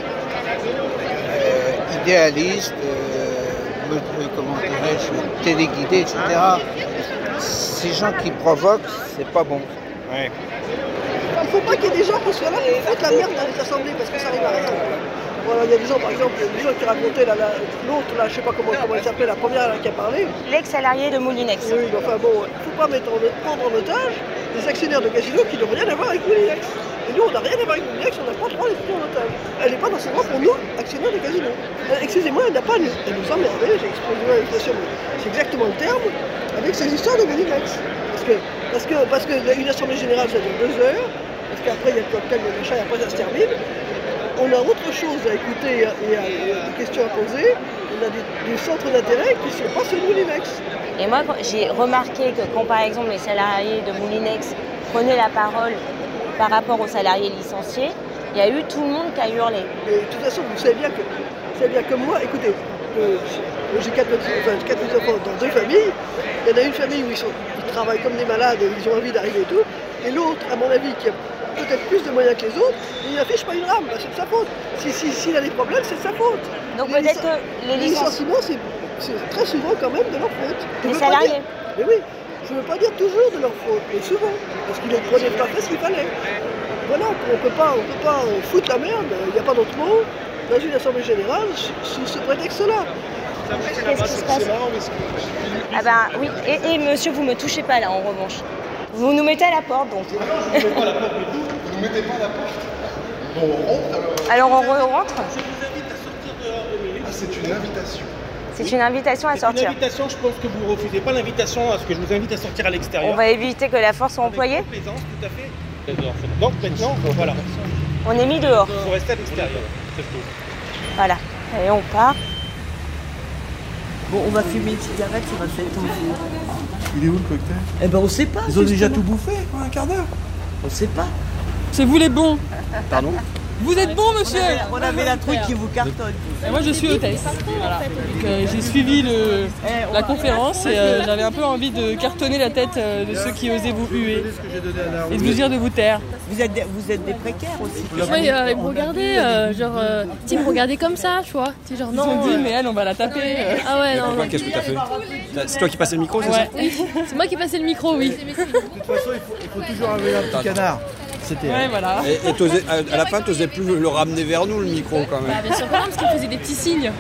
euh, idéaliste, euh, me- comment dirais-je, téléguidé, et cetera. Ces gens qui provoquent, c'est pas bon. Ouais. Il ne faut pas qu'il y ait des gens qui soient là et foutent la merde dans les assemblées parce que ça arrive à rien. Voilà, il y a des gens, par exemple, des gens qui racontaient la- la- l'autre, là, je sais pas comment, comment elle s'appelait, la première là, qui a parlé. L'ex-salarié de Moulinex. Oui, mais enfin bon, il ne faut pas mettre en, prendre en otage des actionnaires de Casino qui n'ont rien à voir avec Moulinex. Et nous, on n'a rien à voir avec Moulinex, on n'a pas le droit d'être pris en otage. Elle n'est pas dans ses droits pour nous, actionnaires de Casino. Euh, Excusez-moi, elle n'a pas à nous, elle nous emmerder, j'ai exprimé l'expression, mais c'est exactement le terme, avec ces histoires de Moulinex. Parce que, parce que, parce que une assemblée générale, ça dure deux heures, parce qu'après, il y a le cocktail, le machin, et après, ça se termine. On a autre chose à écouter et à, et à- et à des questions à poser. On a des, des centres d'intérêt qui ne sont pas sur Moulinex. Et moi, quand- j'ai remarqué que quand, par exemple, les salariés de Moulinex prenaient la parole par rapport aux salariés licenciés, il y a eu tout le monde qui a hurlé. Mais de toute façon, vous savez bien que, vous savez bien que moi, écoutez, euh, j'ai quatre petits, enfin, quatre petits enfants dans deux familles. Il y en a une famille où ils, sont, ils travaillent comme des malades, ils ont envie d'arriver et tout. Et l'autre, à mon avis, qui a peut-être plus de moyens que les autres, il n'affiche pas une rame, bah, c'est de sa faute. S'il si, si, s'il a des problèmes, c'est de sa faute. Donc les peut-être licen- que les les licenci- licenciements, c'est, c'est très souvent quand même de leur faute. Je Les veux pas salariés. dire- Mais oui, je ne veux pas dire toujours de leur faute, mais souvent, parce qu'ils ne prenaient pas fait ce qu'il fallait. Voilà, on ne peut pas, on peut pas foutre la merde, il n'y a pas d'autre mot, dans une assemblée générale, sous ce prétexte-là. Qu'est-ce qui se passe? Ah bah oui, et, et monsieur, vous me touchez pas là en revanche. Vous nous mettez à la porte donc. Vous ne mettez pas à la porte du tout, vous ne mettez pas à la porte. Bon, on rentre alors. Alors on re- rentre? Je vous invite à sortir dehors deux minutes. Ah, c'est une invitation. C'est une invitation à sortir. C'est une invitation, je pense que vous ne refusez pas l'invitation à ce que je vous invite à sortir à l'extérieur. On va éviter que la force soit employée? Avec complaisance, tout à fait. Donc maintenant, voilà. On est mis dehors. Il faut rester à l'extérieur. C'est tout. Voilà, et on part. Bon, on va fumer une cigarette, ça va faire temps. Il est où le cocktail? Eh ben on sait pas. Ils ont déjà justement. tout bouffé, quoi, un quart d'heure. On sait pas. C'est vous les bons. Pardon? Vous êtes bons, monsieur. On avait la truc qui vous cartonne. Et moi, je suis hôtesse. Voilà. Donc, euh, j'ai suivi le, la conférence et euh, j'avais un peu envie de cartonner la tête euh, de ceux qui osaient vous huer et de vous dire de vous taire. Vous êtes des, vous êtes des précaires aussi. Oui, euh, ils me regardaient, euh, genre, euh, tu me regardais comme ça, tu vois. Tu genre, non. Ils ont dit, mais elle, on va la taper. euh. Ah ouais, non. Pourquoi? non. Qu'est-ce que t'as fait? C'est toi qui passais le micro, c'est Ouais. ça? Oui, c'est moi qui passais le micro, oui. De toute façon, il faut, il faut toujours avoir un petit canard. C'était. Ouais, voilà. Et, et t'osais- à, à la fin, tu n'osais plus le ramener vers nous, le micro, quand Bah, même. bien sûr que non, parce qu'il faisait des petits signes.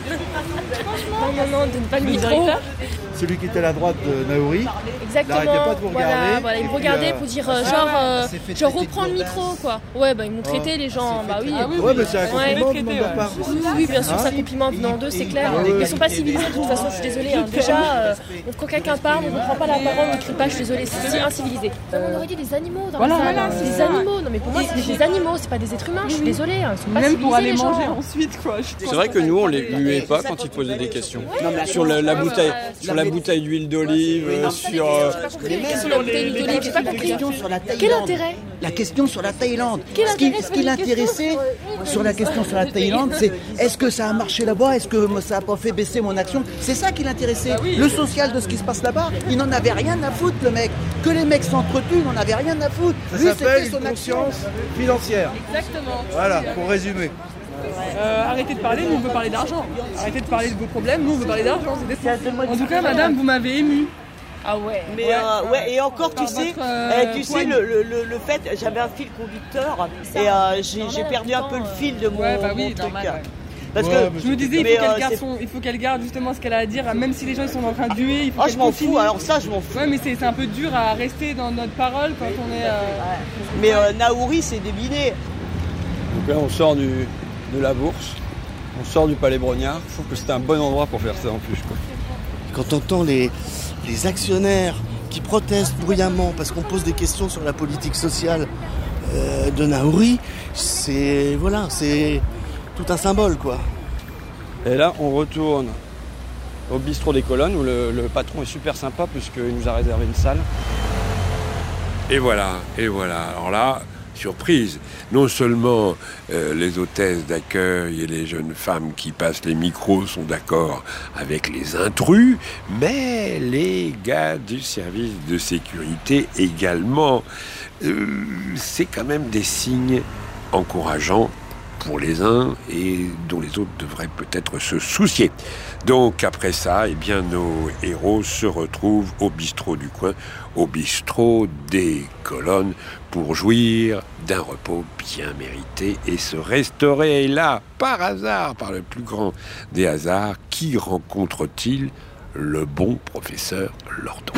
Non, non, non, donne pas le micro. Celui qui était à la droite de Naouri. Exactement. Il n'arrêtait pas de vous regarder. Voilà, voilà, il me et puis, regardait euh, pour dire euh, genre, euh, s'est fait genre traiter reprends de le godasse. micro, quoi. Ouais, bah ils m'ont traité les gens, bah oui. Ouais, mais c'est un compliment Ouais. de notre part. Oui, oui, bien sûr, Hein? c'est un compliment venant d'eux, c'est clair. Ouais, ouais. Ils sont pas civilisés de toute façon, je suis désolée. hein. Déjà, euh, quand quelqu'un parle, on ne prend pas la parole, on ne crie pas, je suis désolée, c'est si incivilisé. On aurait dit des animaux dans Voilà, la salle. voilà, c'est c'est des ça. animaux. Non, mais pour moi, c'est des animaux, c'est pas des êtres humains, je suis désolée. hein. Ils sont pas Même pour aller civilisés, les manger gens. ensuite, quoi. C'est vrai que nous, on les huait pas quand ils posaient des questions. Sur la, la bouteille, sur la bouteille d'huile d'olive, euh, sur. euh, Sur les d'olive, j'ai pas La compris. question sur la Thaïlande. Quel intérêt? La question sur la Thaïlande. Quel Ce qui, intérêt ce qui l'intéressait sur la question sur la Thaïlande, c'est est-ce que ça a marché là-bas? Est-ce que ça n'a pas fait baisser mon action? C'est ça qui l'intéressait. Le social de ce qui se passe là-bas, il n'en avait rien à foutre, le mec. Que les mecs s'entretuent, il n'en avait rien à foutre. Ça Lui, s'appelle c'était une son action. conscience financière. Exactement. Voilà, pour résumer. Euh, arrêtez de parler, nous on veut parler d'argent. Arrêtez de parler de vos problèmes, nous on veut parler d'argent. C'est des En tout cas, madame, vous m'avez ému. Ah ouais. Mais ouais. euh, ouais, et encore, tu Par sais, votre, euh, euh, tu sais poigne. le, le, le, le fait, j'avais un fil conducteur et euh, j'ai j'ai perdu un peu le fil de mon, Ouais, bah oui, mon truc. normal, ouais. Parce Ouais, que mais je me disais, il mais, faut qu'elle euh, garde, c'est- son- il faut qu'elle garde justement ce qu'elle a à dire, même si les gens ils sont en train d'huer. Il faut Ah, qu'elle je m'en continue. fous, alors ça, je m'en fous. Ouais, mais c'est c'est un peu dur à rester dans notre parole quand on est. euh, Mais euh, Naouri, c'est débiné. Donc là, on sort du, de la bourse, on sort du Palais Brognard. Je trouve que c'était un bon endroit pour faire ça en plus, quoi. Quand on entend les, les actionnaires qui protestent bruyamment parce qu'on pose des questions sur la politique sociale euh, de Naouri, c'est voilà, c'est tout un symbole, quoi. Et là, on retourne au bistrot des Colonnes où le, le patron est super sympa puisqu'il nous a réservé une salle. Et voilà, et voilà. Alors là, surprise. Non seulement euh, les hôtesses d'accueil et les jeunes femmes qui passent les micros sont d'accord avec les intrus, mais les gars du service de sécurité également. Euh, c'est quand même des signes encourageants pour les uns et dont les autres devraient peut-être se soucier. Donc après ça, eh bien, nos héros se retrouvent au bistrot du coin, au bistrot des Colonnes, pour jouir d'un repos bien mérité et se restaurer. Et là, par hasard, par le plus grand des hasards, qui rencontre-t-il? Le bon professeur Lordon.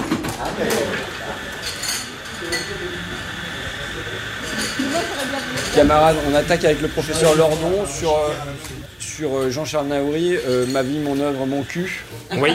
Camarades, on attaque avec le professeur Lordon sur, euh, sur euh, Jean-Charles Naouri, euh, Ma vie, mon œuvre, mon cul. Oui.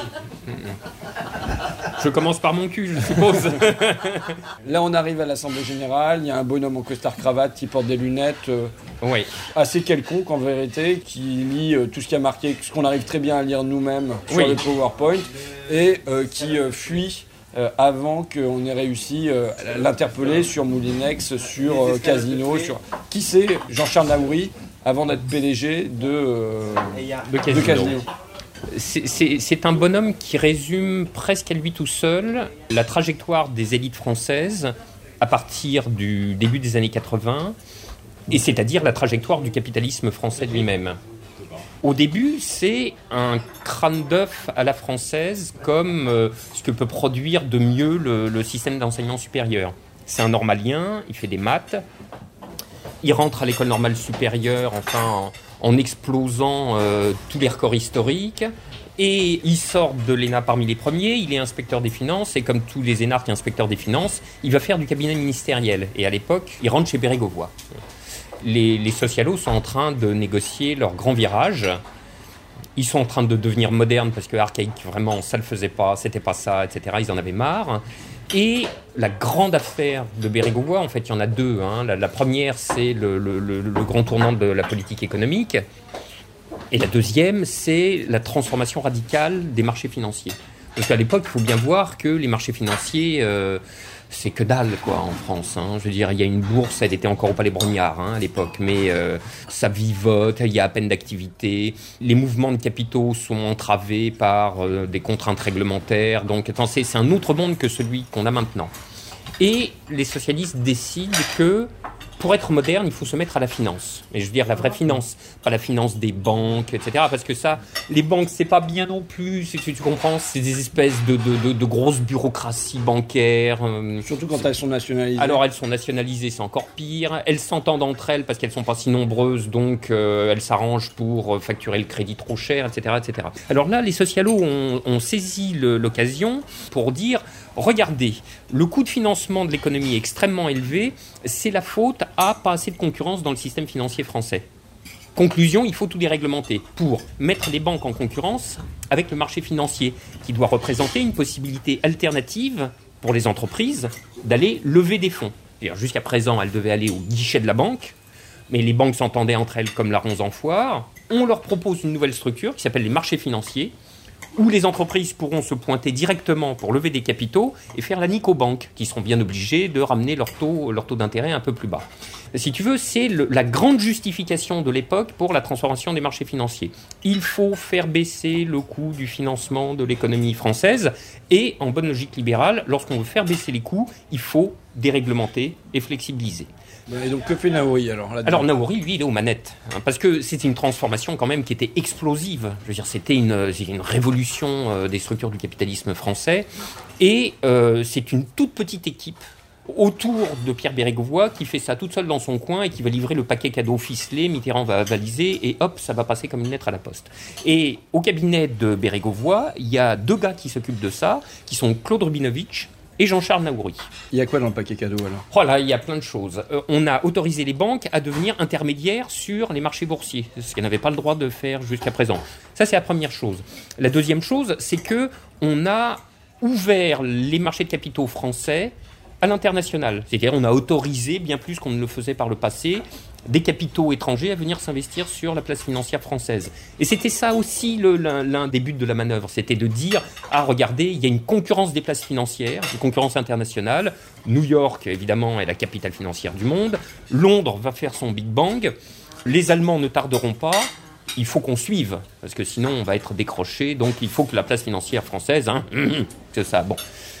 Je commence par mon cul, je suppose. Là, on arrive à l'Assemblée Générale, il y a un bonhomme en costard-cravate qui porte des lunettes euh, oui. assez quelconque en vérité, qui lit euh, tout ce qui a marqué, ce qu'on arrive très bien à lire nous-mêmes sur Oui. le PowerPoint, et euh, qui euh, fuit euh, avant qu'on ait réussi euh, à l'interpeller sur Moulinex, sur euh, Casino, sur... Qui c'est Jean-Charles Naouri, avant d'être P D G de, euh, De Casino. de Casino. C'est- C'est c'est un bonhomme qui résume presque à lui tout seul la trajectoire des élites françaises à partir du début des années quatre-vingts, et c'est-à-dire la trajectoire du capitalisme français lui-même. Au début, c'est un crâne d'œuf à la française, comme euh, ce que peut produire de mieux le, le système d'enseignement supérieur. C'est un normalien, il fait des maths, il rentre à l'école normale supérieure, enfin, en, en explosant euh, tous les records historiques, et il sort de l'E N A parmi les premiers, il est inspecteur des finances, et comme tous les énarques inspecteurs des finances, il va faire du cabinet ministériel. Et à l'époque, il rentre chez Bérégovoy. Les, les socialos sont en train de négocier leur grand virage. Ils sont en train de devenir modernes parce que archaïque, vraiment, ça ne le faisait pas, c'était pas ça, et cetera. Ils en avaient marre. Et la grande affaire de Bérégovoy, en fait, il y en a deux. Hein. La, la première, c'est le, le, le, le grand tournant de la politique économique. Et la deuxième, c'est la transformation radicale des marchés financiers. Parce qu'à l'époque, il faut bien voir que les marchés financiers... Euh, c'est que dalle, quoi, en France. Hein. Je veux dire, il y a une bourse, elle était encore au Palais Brognard hein, à l'époque, mais euh, ça vivote, il y a à peine d'activité. Les mouvements de capitaux sont entravés par euh, des contraintes réglementaires. Donc, attends, c'est, c'est un autre monde que celui qu'on a maintenant. Et les socialistes décident que pour être moderne, il faut se mettre à la finance. Mais je veux dire la vraie finance, pas la finance des banques, et cetera. Parce que ça, les banques, c'est pas bien non plus, c'est, tu comprends, c'est des espèces de, de, de, de grosses bureaucraties bancaires. Euh, Surtout quand elles sont nationalisées. Alors elles sont nationalisées, c'est encore pire. Elles s'entendent entre elles parce qu'elles sont pas si nombreuses, donc euh, elles s'arrangent pour facturer le crédit trop cher, et cetera, et cetera. Alors là, les socialos ont, ont saisi le, l'occasion pour dire... Regardez, le coût de financement de l'économie est extrêmement élevé, c'est la faute à pas assez de concurrence dans le système financier français. Conclusion, il faut tout déréglementer pour mettre les banques en concurrence avec le marché financier, qui doit représenter une possibilité alternative pour les entreprises d'aller lever des fonds. C'est-à-dire, jusqu'à présent, elles devaient aller au guichet de la banque, mais les banques s'entendaient entre elles comme larrons en foire. On leur propose une nouvelle structure qui s'appelle les marchés financiers, où les entreprises pourront se pointer directement pour lever des capitaux et faire la nique aux banques, qui seront bien obligées de ramener leur taux, leur taux d'intérêt un peu plus bas. Si tu veux, c'est le, la grande justification de l'époque pour la transformation des marchés financiers. Il faut faire baisser le coût du financement de l'économie française et, en bonne logique libérale, lorsqu'on veut faire baisser les coûts, il faut déréglementer et flexibiliser. Et donc, que fait Naouri alors là-dedans ? Alors Naouri, lui, il est aux manettes, hein, parce que c'était une transformation quand même qui était explosive. Je veux dire, c'était une, une révolution euh, des structures du capitalisme français, et euh, c'est une toute petite équipe autour de Pierre Bérégovoy qui fait ça toute seule dans son coin et qui va livrer le paquet cadeau ficelé, Mitterrand va valiser et hop, ça va passer comme une lettre à la poste. Et au cabinet de Bérégovoy, il y a deux gars qui s'occupent de ça, qui sont Claude Rubinovitch et Jean-Charles Naouri. Il y a quoi dans le paquet cadeau alors ? Oh là, il y a plein de choses. Euh, on a autorisé les banques à devenir intermédiaires sur les marchés boursiers, ce qu'elles n'avaient pas le droit de faire jusqu'à présent. Ça, c'est la première chose. La deuxième chose, c'est que on a ouvert les marchés de capitaux français à l'international. C'est-à-dire on a autorisé, bien plus qu'on ne le faisait par le passé, des capitaux étrangers à venir s'investir sur la place financière française. Et c'était ça aussi le, l'un, l'un des buts de la manœuvre, c'était de dire, ah regardez, il y a une concurrence des places financières, une concurrence internationale. New York, évidemment, est la capitale financière du monde. Londres va faire son Big Bang. Les Allemands ne tarderont pas. Il faut qu'on suive, parce que sinon on va être décroché. Donc il faut que la place financière française, hein, c'est ça, bon.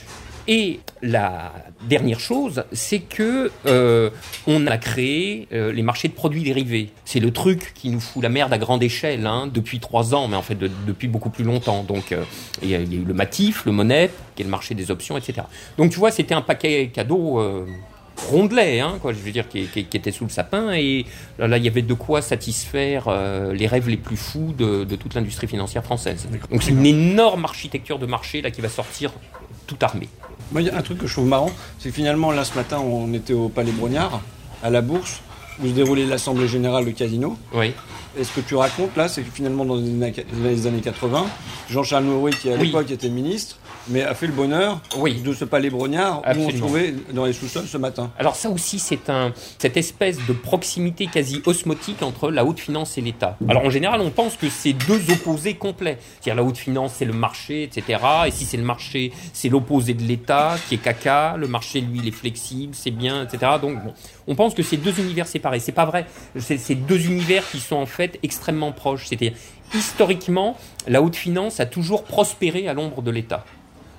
Et la dernière chose, c'est que euh, on a créé euh, les marchés de produits dérivés. C'est le truc qui nous fout la merde à grande échelle hein, depuis trois ans, mais en fait de, depuis beaucoup plus longtemps. Donc euh, il y a eu le Matif, le Monep, qui est le marché des options, et cetera. Donc tu vois, c'était un paquet cadeau euh, rondelet, hein, quoi, je veux dire, qui, qui, qui était sous le sapin. Et là, là, il y avait de quoi satisfaire euh, les rêves les plus fous de, de toute l'industrie financière française. Donc c'est une énorme architecture de marché là qui va sortir tout armée. Moi, il y a un truc que je trouve marrant, c'est que finalement, là, ce matin, on était au Palais Brognard, à la Bourse, où se déroulait l'Assemblée Générale de Casino. Oui. Et ce que tu racontes, là, c'est que finalement, dans les années quatre-vingts, Jean-Charles Naouri, qui à l'époque oui. était ministre, mais a fait le bonheur oui. de ce Palais Brognard Absolument. Où on se trouvait dans les sous-sols ce matin. Alors ça aussi, c'est un, cette espèce de proximité quasi osmotique entre la haute finance et l'État. Alors en général, on pense que c'est deux opposés complets. C'est-à-dire la haute finance, c'est le marché, et cetera. Et si c'est le marché, c'est l'opposé de l'État, qui est caca. Le marché, lui, il est flexible, c'est bien, et cetera. Donc bon, on pense que c'est deux univers séparés. C'est pas vrai. C'est, c'est deux univers qui sont en fait extrêmement proches. C'est-à-dire, historiquement, la haute finance a toujours prospéré à l'ombre de l'État.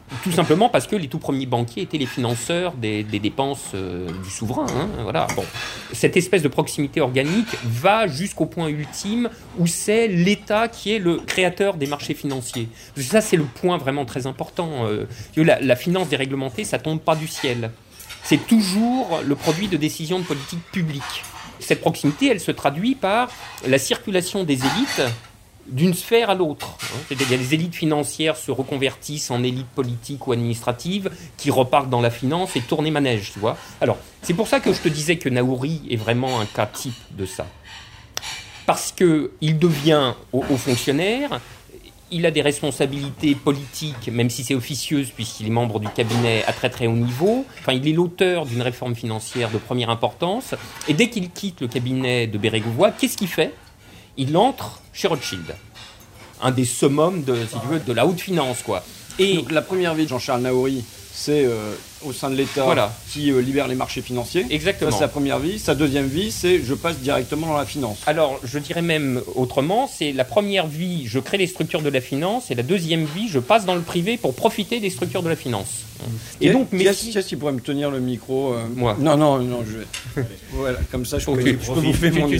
Tout simplement parce que les tout premiers banquiers étaient les financeurs des, des dépenses euh, du souverain. Hein, voilà. Bon. Cette espèce de proximité organique va jusqu'au point ultime où c'est l'État qui est le créateur des marchés financiers. Parce que ça, c'est le point vraiment très important. Euh, la, la finance déréglementée, ça tombe pas du ciel. C'est toujours le produit de décisions de politique publique. Cette proximité, elle se traduit par la circulation des élites d'une sphère à l'autre. Il y a des élites financières se reconvertissent en élites politiques ou administratives qui repartent dans la finance et tournent les manèges, tu vois. Alors, c'est pour ça que je te disais que Naouri est vraiment un cas type de ça. Parce qu'il devient haut fonctionnaire, il a des responsabilités politiques, même si c'est officieuse, puisqu'il est membre du cabinet à très très haut niveau. Enfin, il est l'auteur d'une réforme financière de première importance. Et dès qu'il quitte le cabinet de Bérégovoy, qu'est-ce qu'il fait ? Il entre chez Rothschild, un des summums de, si tu veux, de la haute finance, quoi. Et donc, la première vie de Jean-Charles Naouri, c'est euh, au sein de l'État voilà. qui euh, libère les marchés financiers. Exactement. Ça, c'est la première vie. Sa deuxième vie, c'est je passe directement dans la finance. Alors, je dirais même autrement, c'est la première vie, je crée les structures de la finance, et la deuxième vie, je passe dans le privé pour profiter des structures de la finance. Et, et donc, mais qui est-ce qui pourrait me tenir le micro euh... Moi. Non, non, non, je vais. Voilà, comme ça, je peux, okay, je peux vous faire mon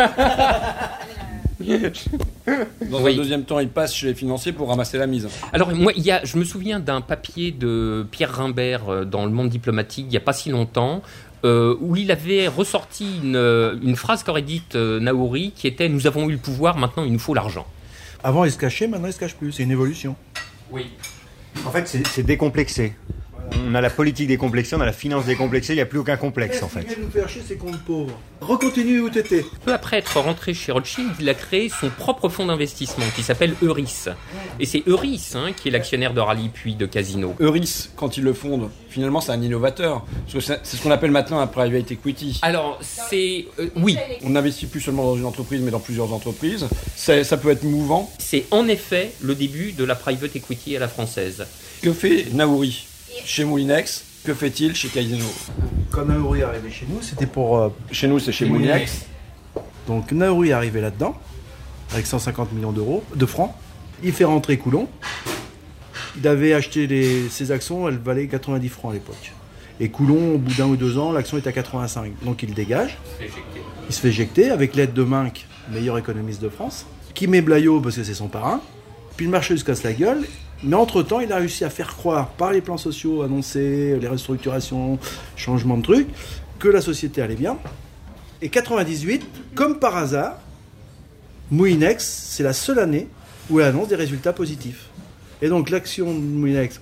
Dans oui. un deuxième temps, il passe chez les financiers pour ramasser la mise. Alors, moi, il y a, je me souviens d'un papier de Pierre Rimbert dans Le Monde diplomatique, il n'y a pas si longtemps, euh, où il avait ressorti une, une phrase qu'aurait dite euh, Naouri, qui était « Nous avons eu le pouvoir, maintenant il nous faut l'argent ». Avant, il se cachait, maintenant il se cache plus. C'est une évolution. Oui. En fait, c'est, c'est décomplexé. On a la politique décomplexée, on a la finance décomplexée, il n'y a plus aucun complexe en fait. Ce qui vient nous faire chier, c'est comptes pauvres. Recontinue où t'étais. Peu après être rentré chez Rothschild, il a créé son propre fonds d'investissement qui s'appelle Euris. Et c'est Euris hein, qui est l'actionnaire de Rallye puis de Casino. Euris, quand il le fonde, finalement c'est un innovateur. Parce que c'est, c'est ce qu'on appelle maintenant un private equity. Alors, c'est... Euh, oui. On n'investit plus seulement dans une entreprise, mais dans plusieurs entreprises. C'est, ça peut être mouvant. C'est en effet le début de la private equity à la française. Que fait Naouri chez Moulinex, que fait-il chez Casino ? Quand Naouri est arrivé chez nous, c'était pour... Euh, chez nous, c'est chez Moulinex. Donc Naouri est arrivé là-dedans, avec cent cinquante millions d'euros, de francs. Il fait rentrer Coulon. Il avait acheté les, ses actions, elles valaient quatre-vingt-dix francs à l'époque. Et Coulon, au bout d'un ou deux ans, l'action est à quatre-vingt-cinq. Donc il dégage. Il se fait éjecter avec l'aide de Minck, meilleur économiste de France, qui met Blaillot parce que c'est son parrain. Puis le marché se casse la gueule. Mais entre-temps, il a réussi à faire croire, par les plans sociaux annoncés, les restructurations, changements de trucs, que la société allait bien. Et quatre-vingt-dix-huit, comme par hasard, Moulinex, c'est la seule année où elle annonce des résultats positifs. Et donc l'action de Moulinex,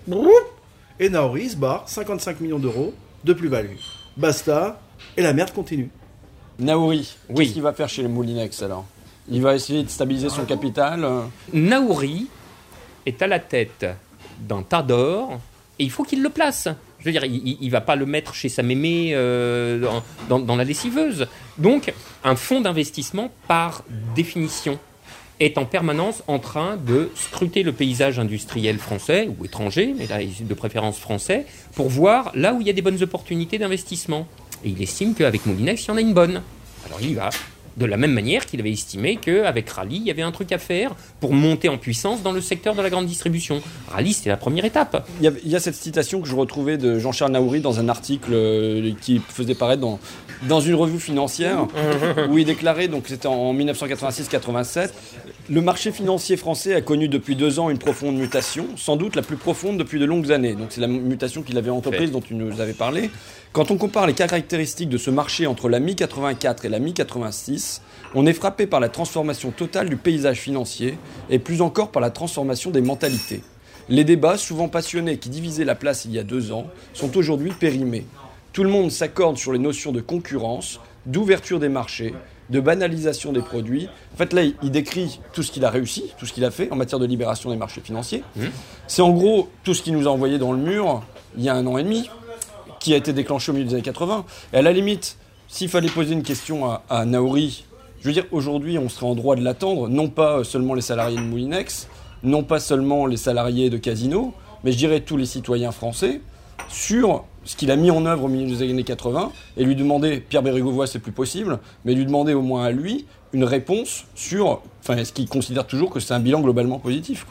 et Naouri se barre, cinquante-cinq millions d'euros de plus-value. Basta, et la merde continue. Naouri, oui. Qu'est-ce qu'il va faire chez les Moulinex alors ? Il va essayer de stabiliser son capital. Naouri est à la tête d'un tas d'or et il faut qu'il le place. Je veux dire, il ne va pas le mettre chez sa mémé euh, dans, dans, dans la lessiveuse. Donc, un fonds d'investissement, par définition, est en permanence en train de scruter le paysage industriel français ou étranger, mais là, de préférence français, pour voir là où il y a des bonnes opportunités d'investissement. Et il estime qu'avec Moulinex, il y en a une bonne. Alors, il y va. De la même manière qu'il avait estimé qu'avec Rallye, il y avait un truc à faire pour monter en puissance dans le secteur de la grande distribution. Rallye, c'était la première étape. Il y a, il y a cette citation que je retrouvais de Jean-Charles Naouri dans un article euh, qui faisait paraître dans, dans une revue financière, où il déclarait, donc c'était en dix-neuf cent quatre-vingt-six quatre-vingt-sept, « Le marché financier français a connu depuis deux ans une profonde mutation, sans doute la plus profonde depuis de longues années. » Donc c'est la mutation qu'il avait entreprise dont tu nous avais parlé. Quand on compare les caractéristiques de ce marché entre la mi quatre-vingt-quatre et la mi quatre-vingt-six, on est frappé par la transformation totale du paysage financier et plus encore par la transformation des mentalités. Les débats, souvent passionnés, qui divisaient la place il y a deux ans, sont aujourd'hui périmés. Tout le monde s'accorde sur les notions de concurrence, d'ouverture des marchés, de banalisation des produits. En fait, là, il décrit tout ce qu'il a réussi, tout ce qu'il a fait en matière de libération des marchés financiers. Mmh. C'est en gros tout ce qu'il nous a envoyé dans le mur il y a un an et demi, qui a été déclenché au milieu des années quatre-vingts. Et à la limite, s'il fallait poser une question à, à Naouri, je veux dire, aujourd'hui, on serait en droit de l'attendre, non pas seulement les salariés de Moulinex, non pas seulement les salariés de Casino, mais je dirais tous les citoyens français, sur ce qu'il a mis en œuvre au milieu des années quatre-vingts, et lui demander, Pierre Bérégovoy, c'est plus possible, mais lui demander au moins à lui une réponse sur, enfin, est-ce qu'il considère toujours que c'est un bilan globalement positif, quoi.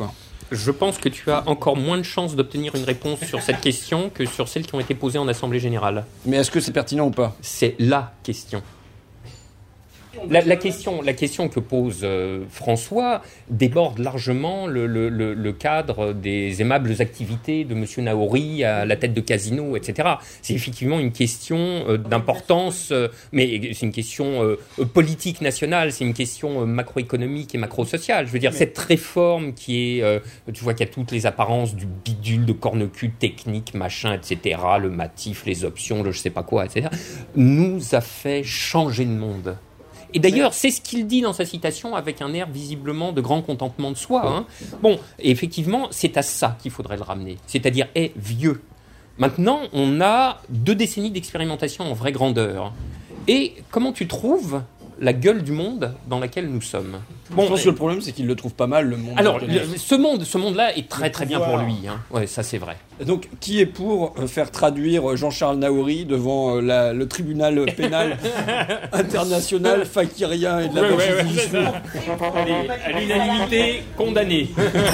Je pense que tu as encore moins de chances d'obtenir une réponse sur cette question que sur celles qui ont été posées en Assemblée Générale. Mais est-ce que c'est pertinent ou pas ? C'est la question. La, la, question, la question que pose euh, François déborde largement le, le, le, le cadre des aimables activités de M. Naouri à la tête de Casino, et cetera. C'est effectivement une question euh, d'importance, euh, mais c'est une question euh, politique nationale, c'est une question euh, macroéconomique et macro-sociale. Je veux dire, mais... cette réforme qui est, euh, tu vois, qui a toutes les apparences du bidule, de corne-cul technique, machin, et cetera, le matif, les options, le je sais pas quoi, et cetera, nous a fait changer de monde. Et d'ailleurs, c'est ce qu'il dit dans sa citation avec un air visiblement de grand contentement de soi. Hein. Bon, et effectivement, c'est à ça qu'il faudrait le ramener. C'est-à-dire, est vieux. Maintenant, on a deux décennies d'expérimentation en vraie grandeur. Et comment tu trouves la gueule du monde dans laquelle nous sommes? Bon, je pense que le problème, c'est qu'il le trouve pas mal, le monde. Alors, le, ce monde, ce monde-là est très très bien pour lui. Hein. Ouais, ça c'est vrai. Donc, qui est pour faire traduire Jean-Charles Naouri devant la, le tribunal pénal international fakirien et de la ouais, ouais, ouais, à l'unanimité, condamné.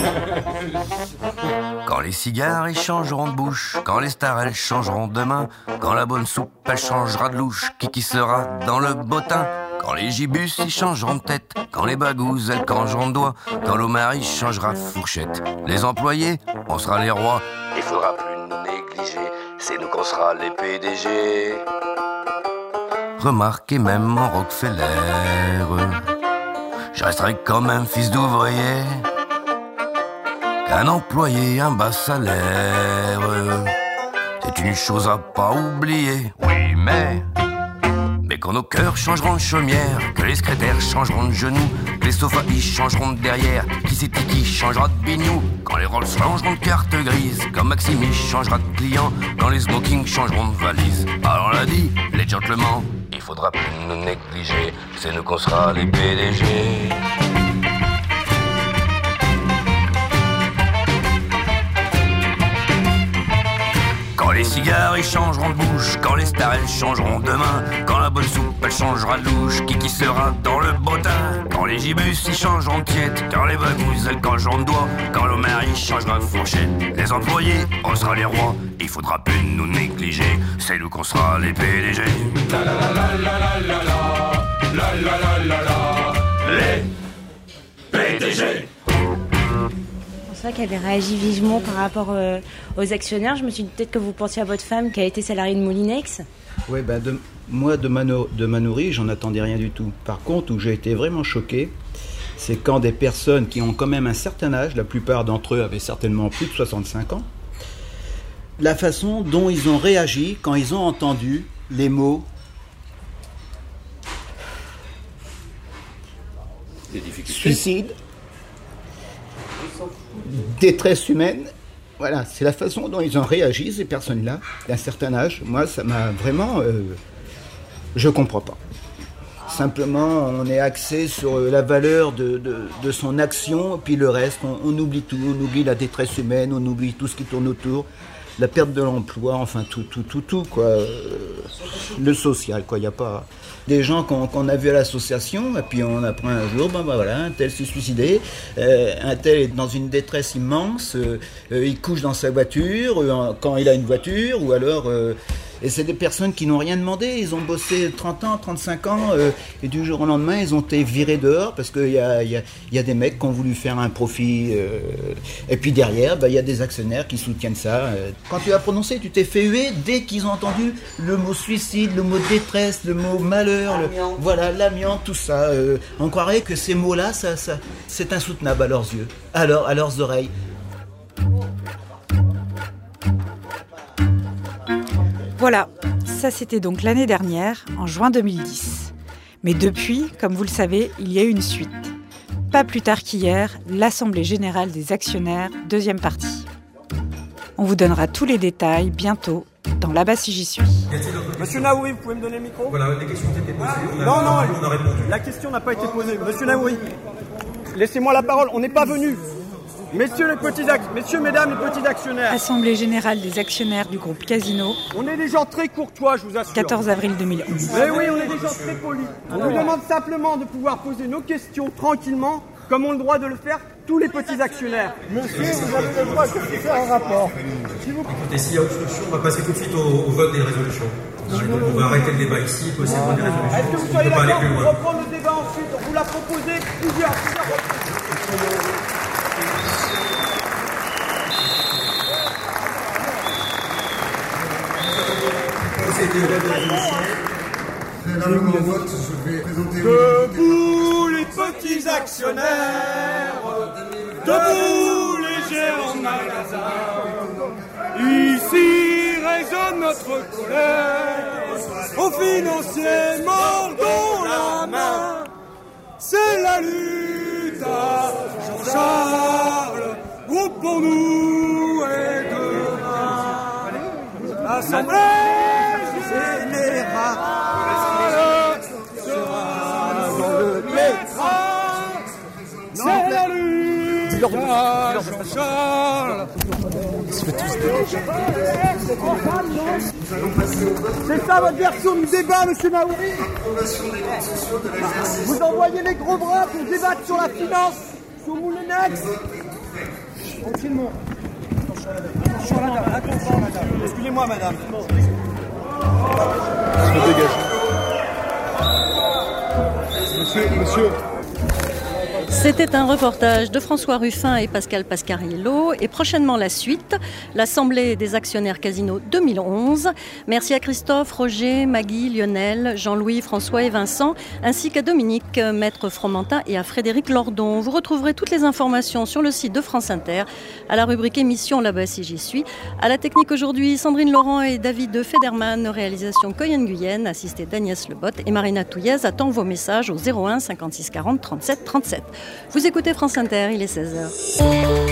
Quand les cigares ils changeront de bouche, quand les stars elles changeront de main, quand la bonne soupe elle changera de louche, qui qui sera dans le bottin? Quand les gibus ils changeront de tête, quand les bagouzes elles changeront de doigts, quand l'omari changera de fourchette, les employés, on sera les rois. Il faudra plus nous négliger, c'est nous qu'on sera les P D G. Remarquez même en Rockefeller, je resterai quand même fils d'ouvrier, qu'un employé un bas salaire, c'est une chose à pas oublier. Oui mais... Mais quand nos cœurs changeront de chaumière, que les secrétaires changeront de genoux, que les sofas y changeront de derrière, qui c'est qui changera de bignou, quand les Rolls changeront de carte grise, quand Maxime y changera de client, quand les smokings changeront de valise. Alors on l'a dit, les gentlemen, il faudra plus nous négliger, c'est nous qu'on sera les P D G. Quand les cigares ils changeront de bouche, quand les stars elles changeront de main, quand la bonne soupe elle changera de louche, qui qui sera dans le bottin, quand les gibus ils changeront de tiède, quand les bagouzes elles changeront de doigts, quand l'homère il changera de fourchette, les employés on sera les rois, il faudra plus nous négliger, c'est nous qu'on sera les P D G. La la la la la la la la la la la la les P D G. C'est vrai qu'elle avait réagi vivement par rapport euh, aux actionnaires. Je me suis dit peut-être que vous pensiez à votre femme qui a été salariée de Moulinex. Oui, ben de, moi de, Mano, de Manouri, j'en attendais rien du tout. Par contre, où j'ai été vraiment choqué, c'est quand des personnes qui ont quand même un certain âge, la plupart d'entre eux avaient certainement plus de soixante-cinq ans, la façon dont ils ont réagi quand ils ont entendu les mots suicide, détresse humaine. Voilà, c'est la façon dont ils ont réagi, ces personnes-là, d'un certain âge. Moi, ça m'a vraiment... Euh, je comprends pas. Simplement, on est axé sur la valeur de, de, de son action, puis le reste, on, on oublie tout. On oublie la détresse humaine, on oublie tout ce qui tourne autour, la perte de l'emploi, enfin tout, tout, tout, tout, quoi. Euh, le social, quoi. Il n'y a pas... Des gens qu'on, qu'on a vus à l'association, et puis on apprend un jour, ben, ben voilà, un tel s'est suicidé, euh, un tel est dans une détresse immense, euh, euh, il couche dans sa voiture, euh, quand il a une voiture, ou alors... Euh, et c'est des personnes qui n'ont rien demandé, ils ont bossé trente ans, trente-cinq ans, euh, et du jour au lendemain, ils ont été virés dehors, parce qu'il y a, y, a, y a des mecs qui ont voulu faire un profit, euh, et puis derrière, il ben, y a des actionnaires qui soutiennent ça. Euh. Quand tu as prononcé, tu t'es fait huer dès qu'ils ont entendu le mot suicide, le mot détresse, le mot malheur, le, voilà, l'amiante, tout ça. Euh, on croirait que ces mots-là, ça, ça, c'est insoutenable à leurs yeux, à, leur, à leurs oreilles. Voilà, ça c'était donc l'année dernière, en juin deux mille dix. Mais depuis, comme vous le savez, il y a eu une suite. Pas plus tard qu'hier, l'Assemblée générale des actionnaires, deuxième partie. On vous donnera tous les détails bientôt dans Là-bas si j'y suis. Monsieur Naouri, vous pouvez me donner le micro ? Voilà, les questions ont été posées. Ah, non, non, on a répondu. La question n'a pas été posée. Monsieur Naouri, laissez-moi la parole, on n'est pas venu. Messieurs les petits ac... Messieurs, mesdames les petits actionnaires. Assemblée générale des actionnaires du groupe Casino. On est des gens très courtois, je vous assure. quatorze avril deux mille onze. Mais oui, on est des gens très polis. On vous demande simplement de pouvoir poser nos questions tranquillement, comme ont le droit de le faire tous les petits actionnaires. Monsieur, vous avez le droit de faire un rapport. Si vous... Écoutez, s'il y a obstruction, on va passer tout de suite au, au vote des résolutions. Donc, on va arrêter le débat ici, possible vote des résolutions. Est-ce que vous soyez d'accord pour reprendre le débat ensuite? On vous l'a proposé plusieurs, plusieurs reprises. Préalablement au vote, je vais présenter... Debout les petits actionnaires, debout les gérants de magasins. Ici résonne notre colère, aux financiers mordons la main. C'est la lutte à Jean-Charles, groupons-nous et demain. L'Assemblée générale sera dans le pétrin. C'est la lutte à Jean-Charles. C'est ça votre version du débat, monsieur Naouri? Vous envoyez les gros bras pour débattre sur la finance, sur Moulinex. Tranquillement. Attention, madame. Attention, madame. Excusez-moi, madame. Je me dégage. Monsieur, monsieur. C'était un reportage de François Ruffin et Pascal Pasquariello et prochainement la suite, l'Assemblée des actionnaires Casino deux mille onze. Merci à Christophe, Roger, Maggie, Lionel, Jean-Louis, François et Vincent, ainsi qu'à Dominique, Maître Fromentin et à Frédéric Lordon. Vous retrouverez toutes les informations sur le site de France Inter, à la rubrique émission là-bas si j'y suis. À la technique aujourd'hui, Sandrine Laurent et David Federman, réalisation Coyenne Guyenne, assistée d'Agnès Lebotte et Marina Touillez attend vos messages au zéro un cinquante-six quarante trente-sept trente-sept. Vous écoutez France Inter, il est seize heures.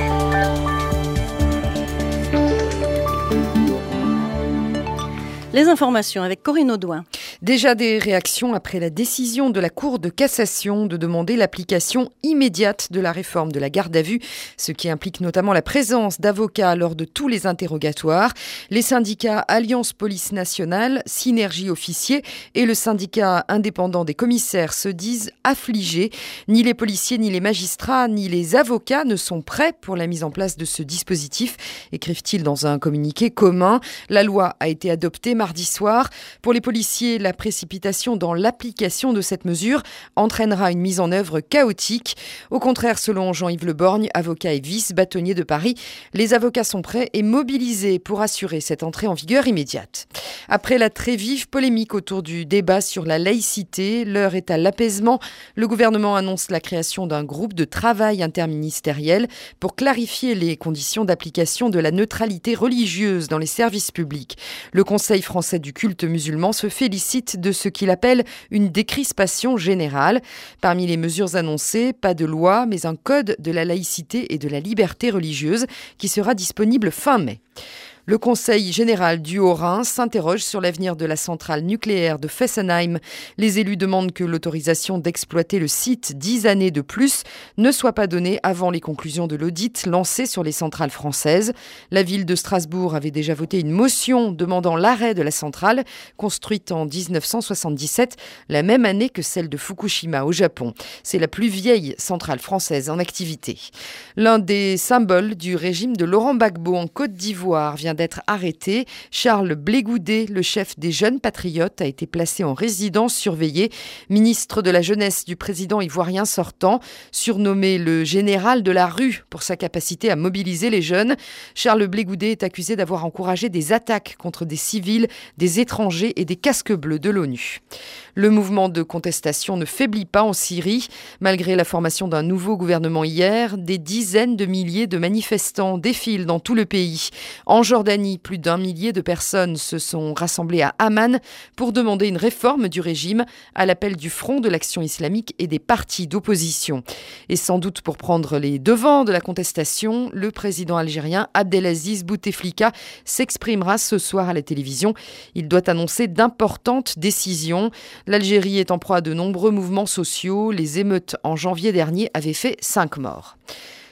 Les informations avec Corinne Audouin. Déjà des réactions après la décision de la Cour de cassation de demander l'application immédiate de la réforme de la garde à vue, ce qui implique notamment la présence d'avocats lors de tous les interrogatoires. Les syndicats Alliance Police Nationale, Synergie Officiers et le syndicat indépendant des commissaires se disent affligés. Ni les policiers, ni les magistrats, ni les avocats ne sont prêts pour la mise en place de ce dispositif, écrivent-ils dans un communiqué commun. La loi a été adoptée mardi soir. Pour les policiers, la précipitation dans l'application de cette mesure entraînera une mise en œuvre chaotique. Au contraire, selon Jean-Yves Le Borgne, avocat et vice-bâtonnier de Paris, les avocats sont prêts et mobilisés pour assurer cette entrée en vigueur immédiate. Après la très vive polémique autour du débat sur la laïcité, l'heure est à l'apaisement. Le gouvernement annonce la création d'un groupe de travail interministériel pour clarifier les conditions d'application de la neutralité religieuse dans les services publics. Le Conseil français du culte musulman se félicite de ce qu'il appelle une décrispation générale. Parmi les mesures annoncées, pas de loi, mais un code de la laïcité et de la liberté religieuse qui sera disponible fin mai. Le Conseil général du Haut-Rhin s'interroge sur l'avenir de la centrale nucléaire de Fessenheim. Les élus demandent que l'autorisation d'exploiter le site dix années de plus ne soit pas donnée avant les conclusions de l'audit lancé sur les centrales françaises. La ville de Strasbourg avait déjà voté une motion demandant l'arrêt de la centrale, construite en dix-neuf cent soixante-dix-sept, la même année que celle de Fukushima au Japon. C'est la plus vieille centrale française en activité. L'un des symboles du régime de Laurent Gbagbo en Côte d'Ivoire vient d'être arrêté. Charles Blé Goudet, le chef des Jeunes Patriotes, a été placé en résidence surveillée. Ministre de la Jeunesse du président ivoirien sortant, surnommé le général de la rue pour sa capacité à mobiliser les jeunes, Charles Blé Goudet est accusé d'avoir encouragé des attaques contre des civils, des étrangers et des casques bleus de l'ONU. Le mouvement de contestation ne faiblit pas en Syrie. Malgré la formation d'un nouveau gouvernement hier, des dizaines de milliers de manifestants défilent dans tout le pays. En Jordanie, plus d'un millier de personnes se sont rassemblées à Amman pour demander une réforme du régime à l'appel du Front de l'Action islamique et des partis d'opposition. Et sans doute pour prendre les devants de la contestation, le président algérien Abdelaziz Bouteflika s'exprimera ce soir à la télévision. Il doit annoncer d'importantes décisions. L'Algérie est en proie à de nombreux mouvements sociaux. Les émeutes en janvier dernier avaient fait cinq morts.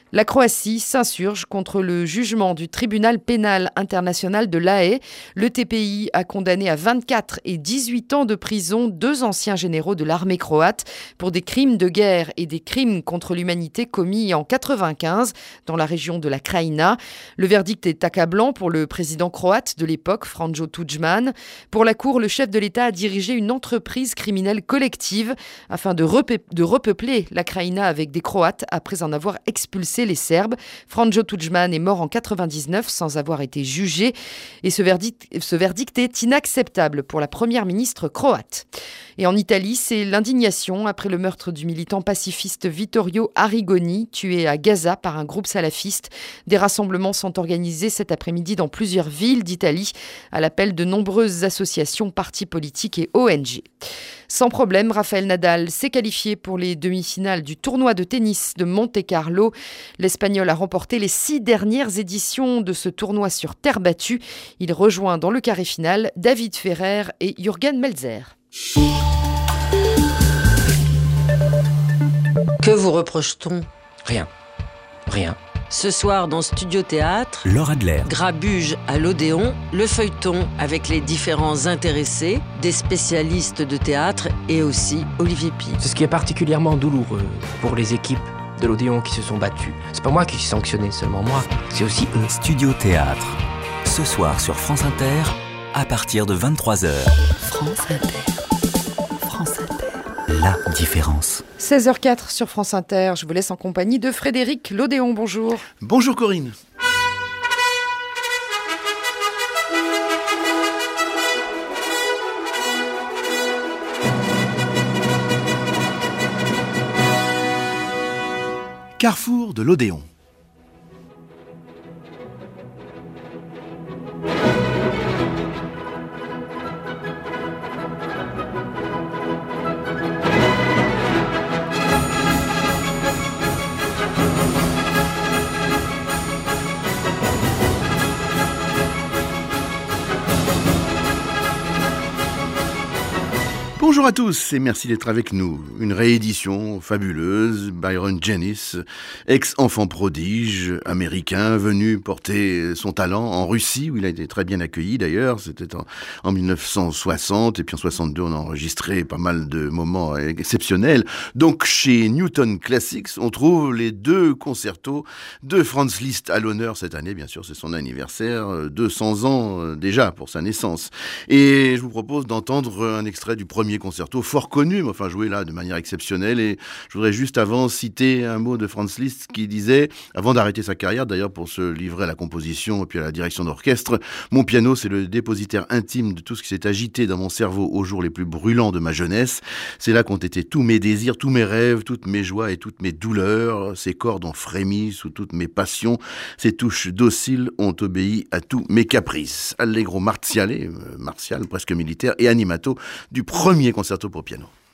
La Croatie s'insurge contre le jugement du tribunal pénal international de La Haye. Le T P I a condamné à vingt-quatre et dix-huit ans de prison deux anciens généraux de l'armée croate pour des crimes de guerre et des crimes contre l'humanité commis en quatre-vingt-quinze dans la région de la Krajina. Le verdict est accablant pour le président croate de l'époque, Franjo Tudjman. Pour la Cour, le chef de l'État a dirigé une entreprise criminelle collective afin de, repeu- de repeupler la Krajina avec des Croates après en avoir expulsé les Serbes. Franjo Tudjman est mort en quatre-vingt-dix-neuf sans avoir été jugé et ce verdict, ce verdict est inacceptable pour la première ministre croate. Et en Italie, c'est l'indignation après le meurtre du militant pacifiste Vittorio Arrigoni, tué à Gaza par un groupe salafiste. Des rassemblements sont organisés cet après-midi dans plusieurs villes d'Italie à l'appel de nombreuses associations, partis politiques et O N G. Sans problème, Rafael Nadal s'est qualifié pour les demi-finales du tournoi de tennis de Monte-Carlo. L'Espagnol a remporté les six dernières éditions de ce tournoi sur terre battue. Il rejoint dans le carré final David Ferrer et Jürgen Melzer. Que vous reproche-t-on ? Rien. Rien. Ce soir dans Studio Théâtre, Laure Adler. Grabuge à l'Odéon, le feuilleton avec les différents intéressés, des spécialistes de théâtre et aussi Olivier Pi. C'est ce qui est particulièrement douloureux pour les équipes de l'Odéon qui se sont battues. C'est pas moi qui suis sanctionné, seulement moi, c'est aussi eux. Studio Théâtre, ce soir sur France Inter, à partir de vingt-trois heures. France Inter. France Inter. La différence. seize heures quatre sur France Inter. Je vous laisse en compagnie de Frédéric Lodéon. Bonjour. Bonjour Corinne. Carrefour de l'Odéon. Bonjour à tous et merci d'être avec nous. Une réédition fabuleuse, Byron Janis, ex-enfant prodige américain, venu porter son talent en Russie, où il a été très bien accueilli d'ailleurs, c'était en, en mille neuf cent soixante, et puis en soixante-deux on a enregistré pas mal de moments exceptionnels. Donc chez Newton Classics, on trouve les deux concertos de Franz Liszt à l'honneur cette année, bien sûr c'est son anniversaire, deux cents ans déjà pour sa naissance. Et je vous propose d'entendre un extrait du premier concerto fort connu, mais enfin joué là de manière exceptionnelle. Et je voudrais juste avant citer un mot de Franz Liszt qui disait, avant d'arrêter sa carrière d'ailleurs pour se livrer à la composition et puis à la direction d'orchestre, mon piano c'est le dépositaire intime de tout ce qui s'est agité dans mon cerveau aux jours les plus brûlants de ma jeunesse. C'est là qu'ont été tous mes désirs, tous mes rêves, toutes mes joies et toutes mes douleurs. Ces cordes ont frémi sous toutes mes passions. Ces touches dociles ont obéi à tous mes caprices. Allegro martiale, euh, martial, presque militaire, et animato du premier concerto pour piano.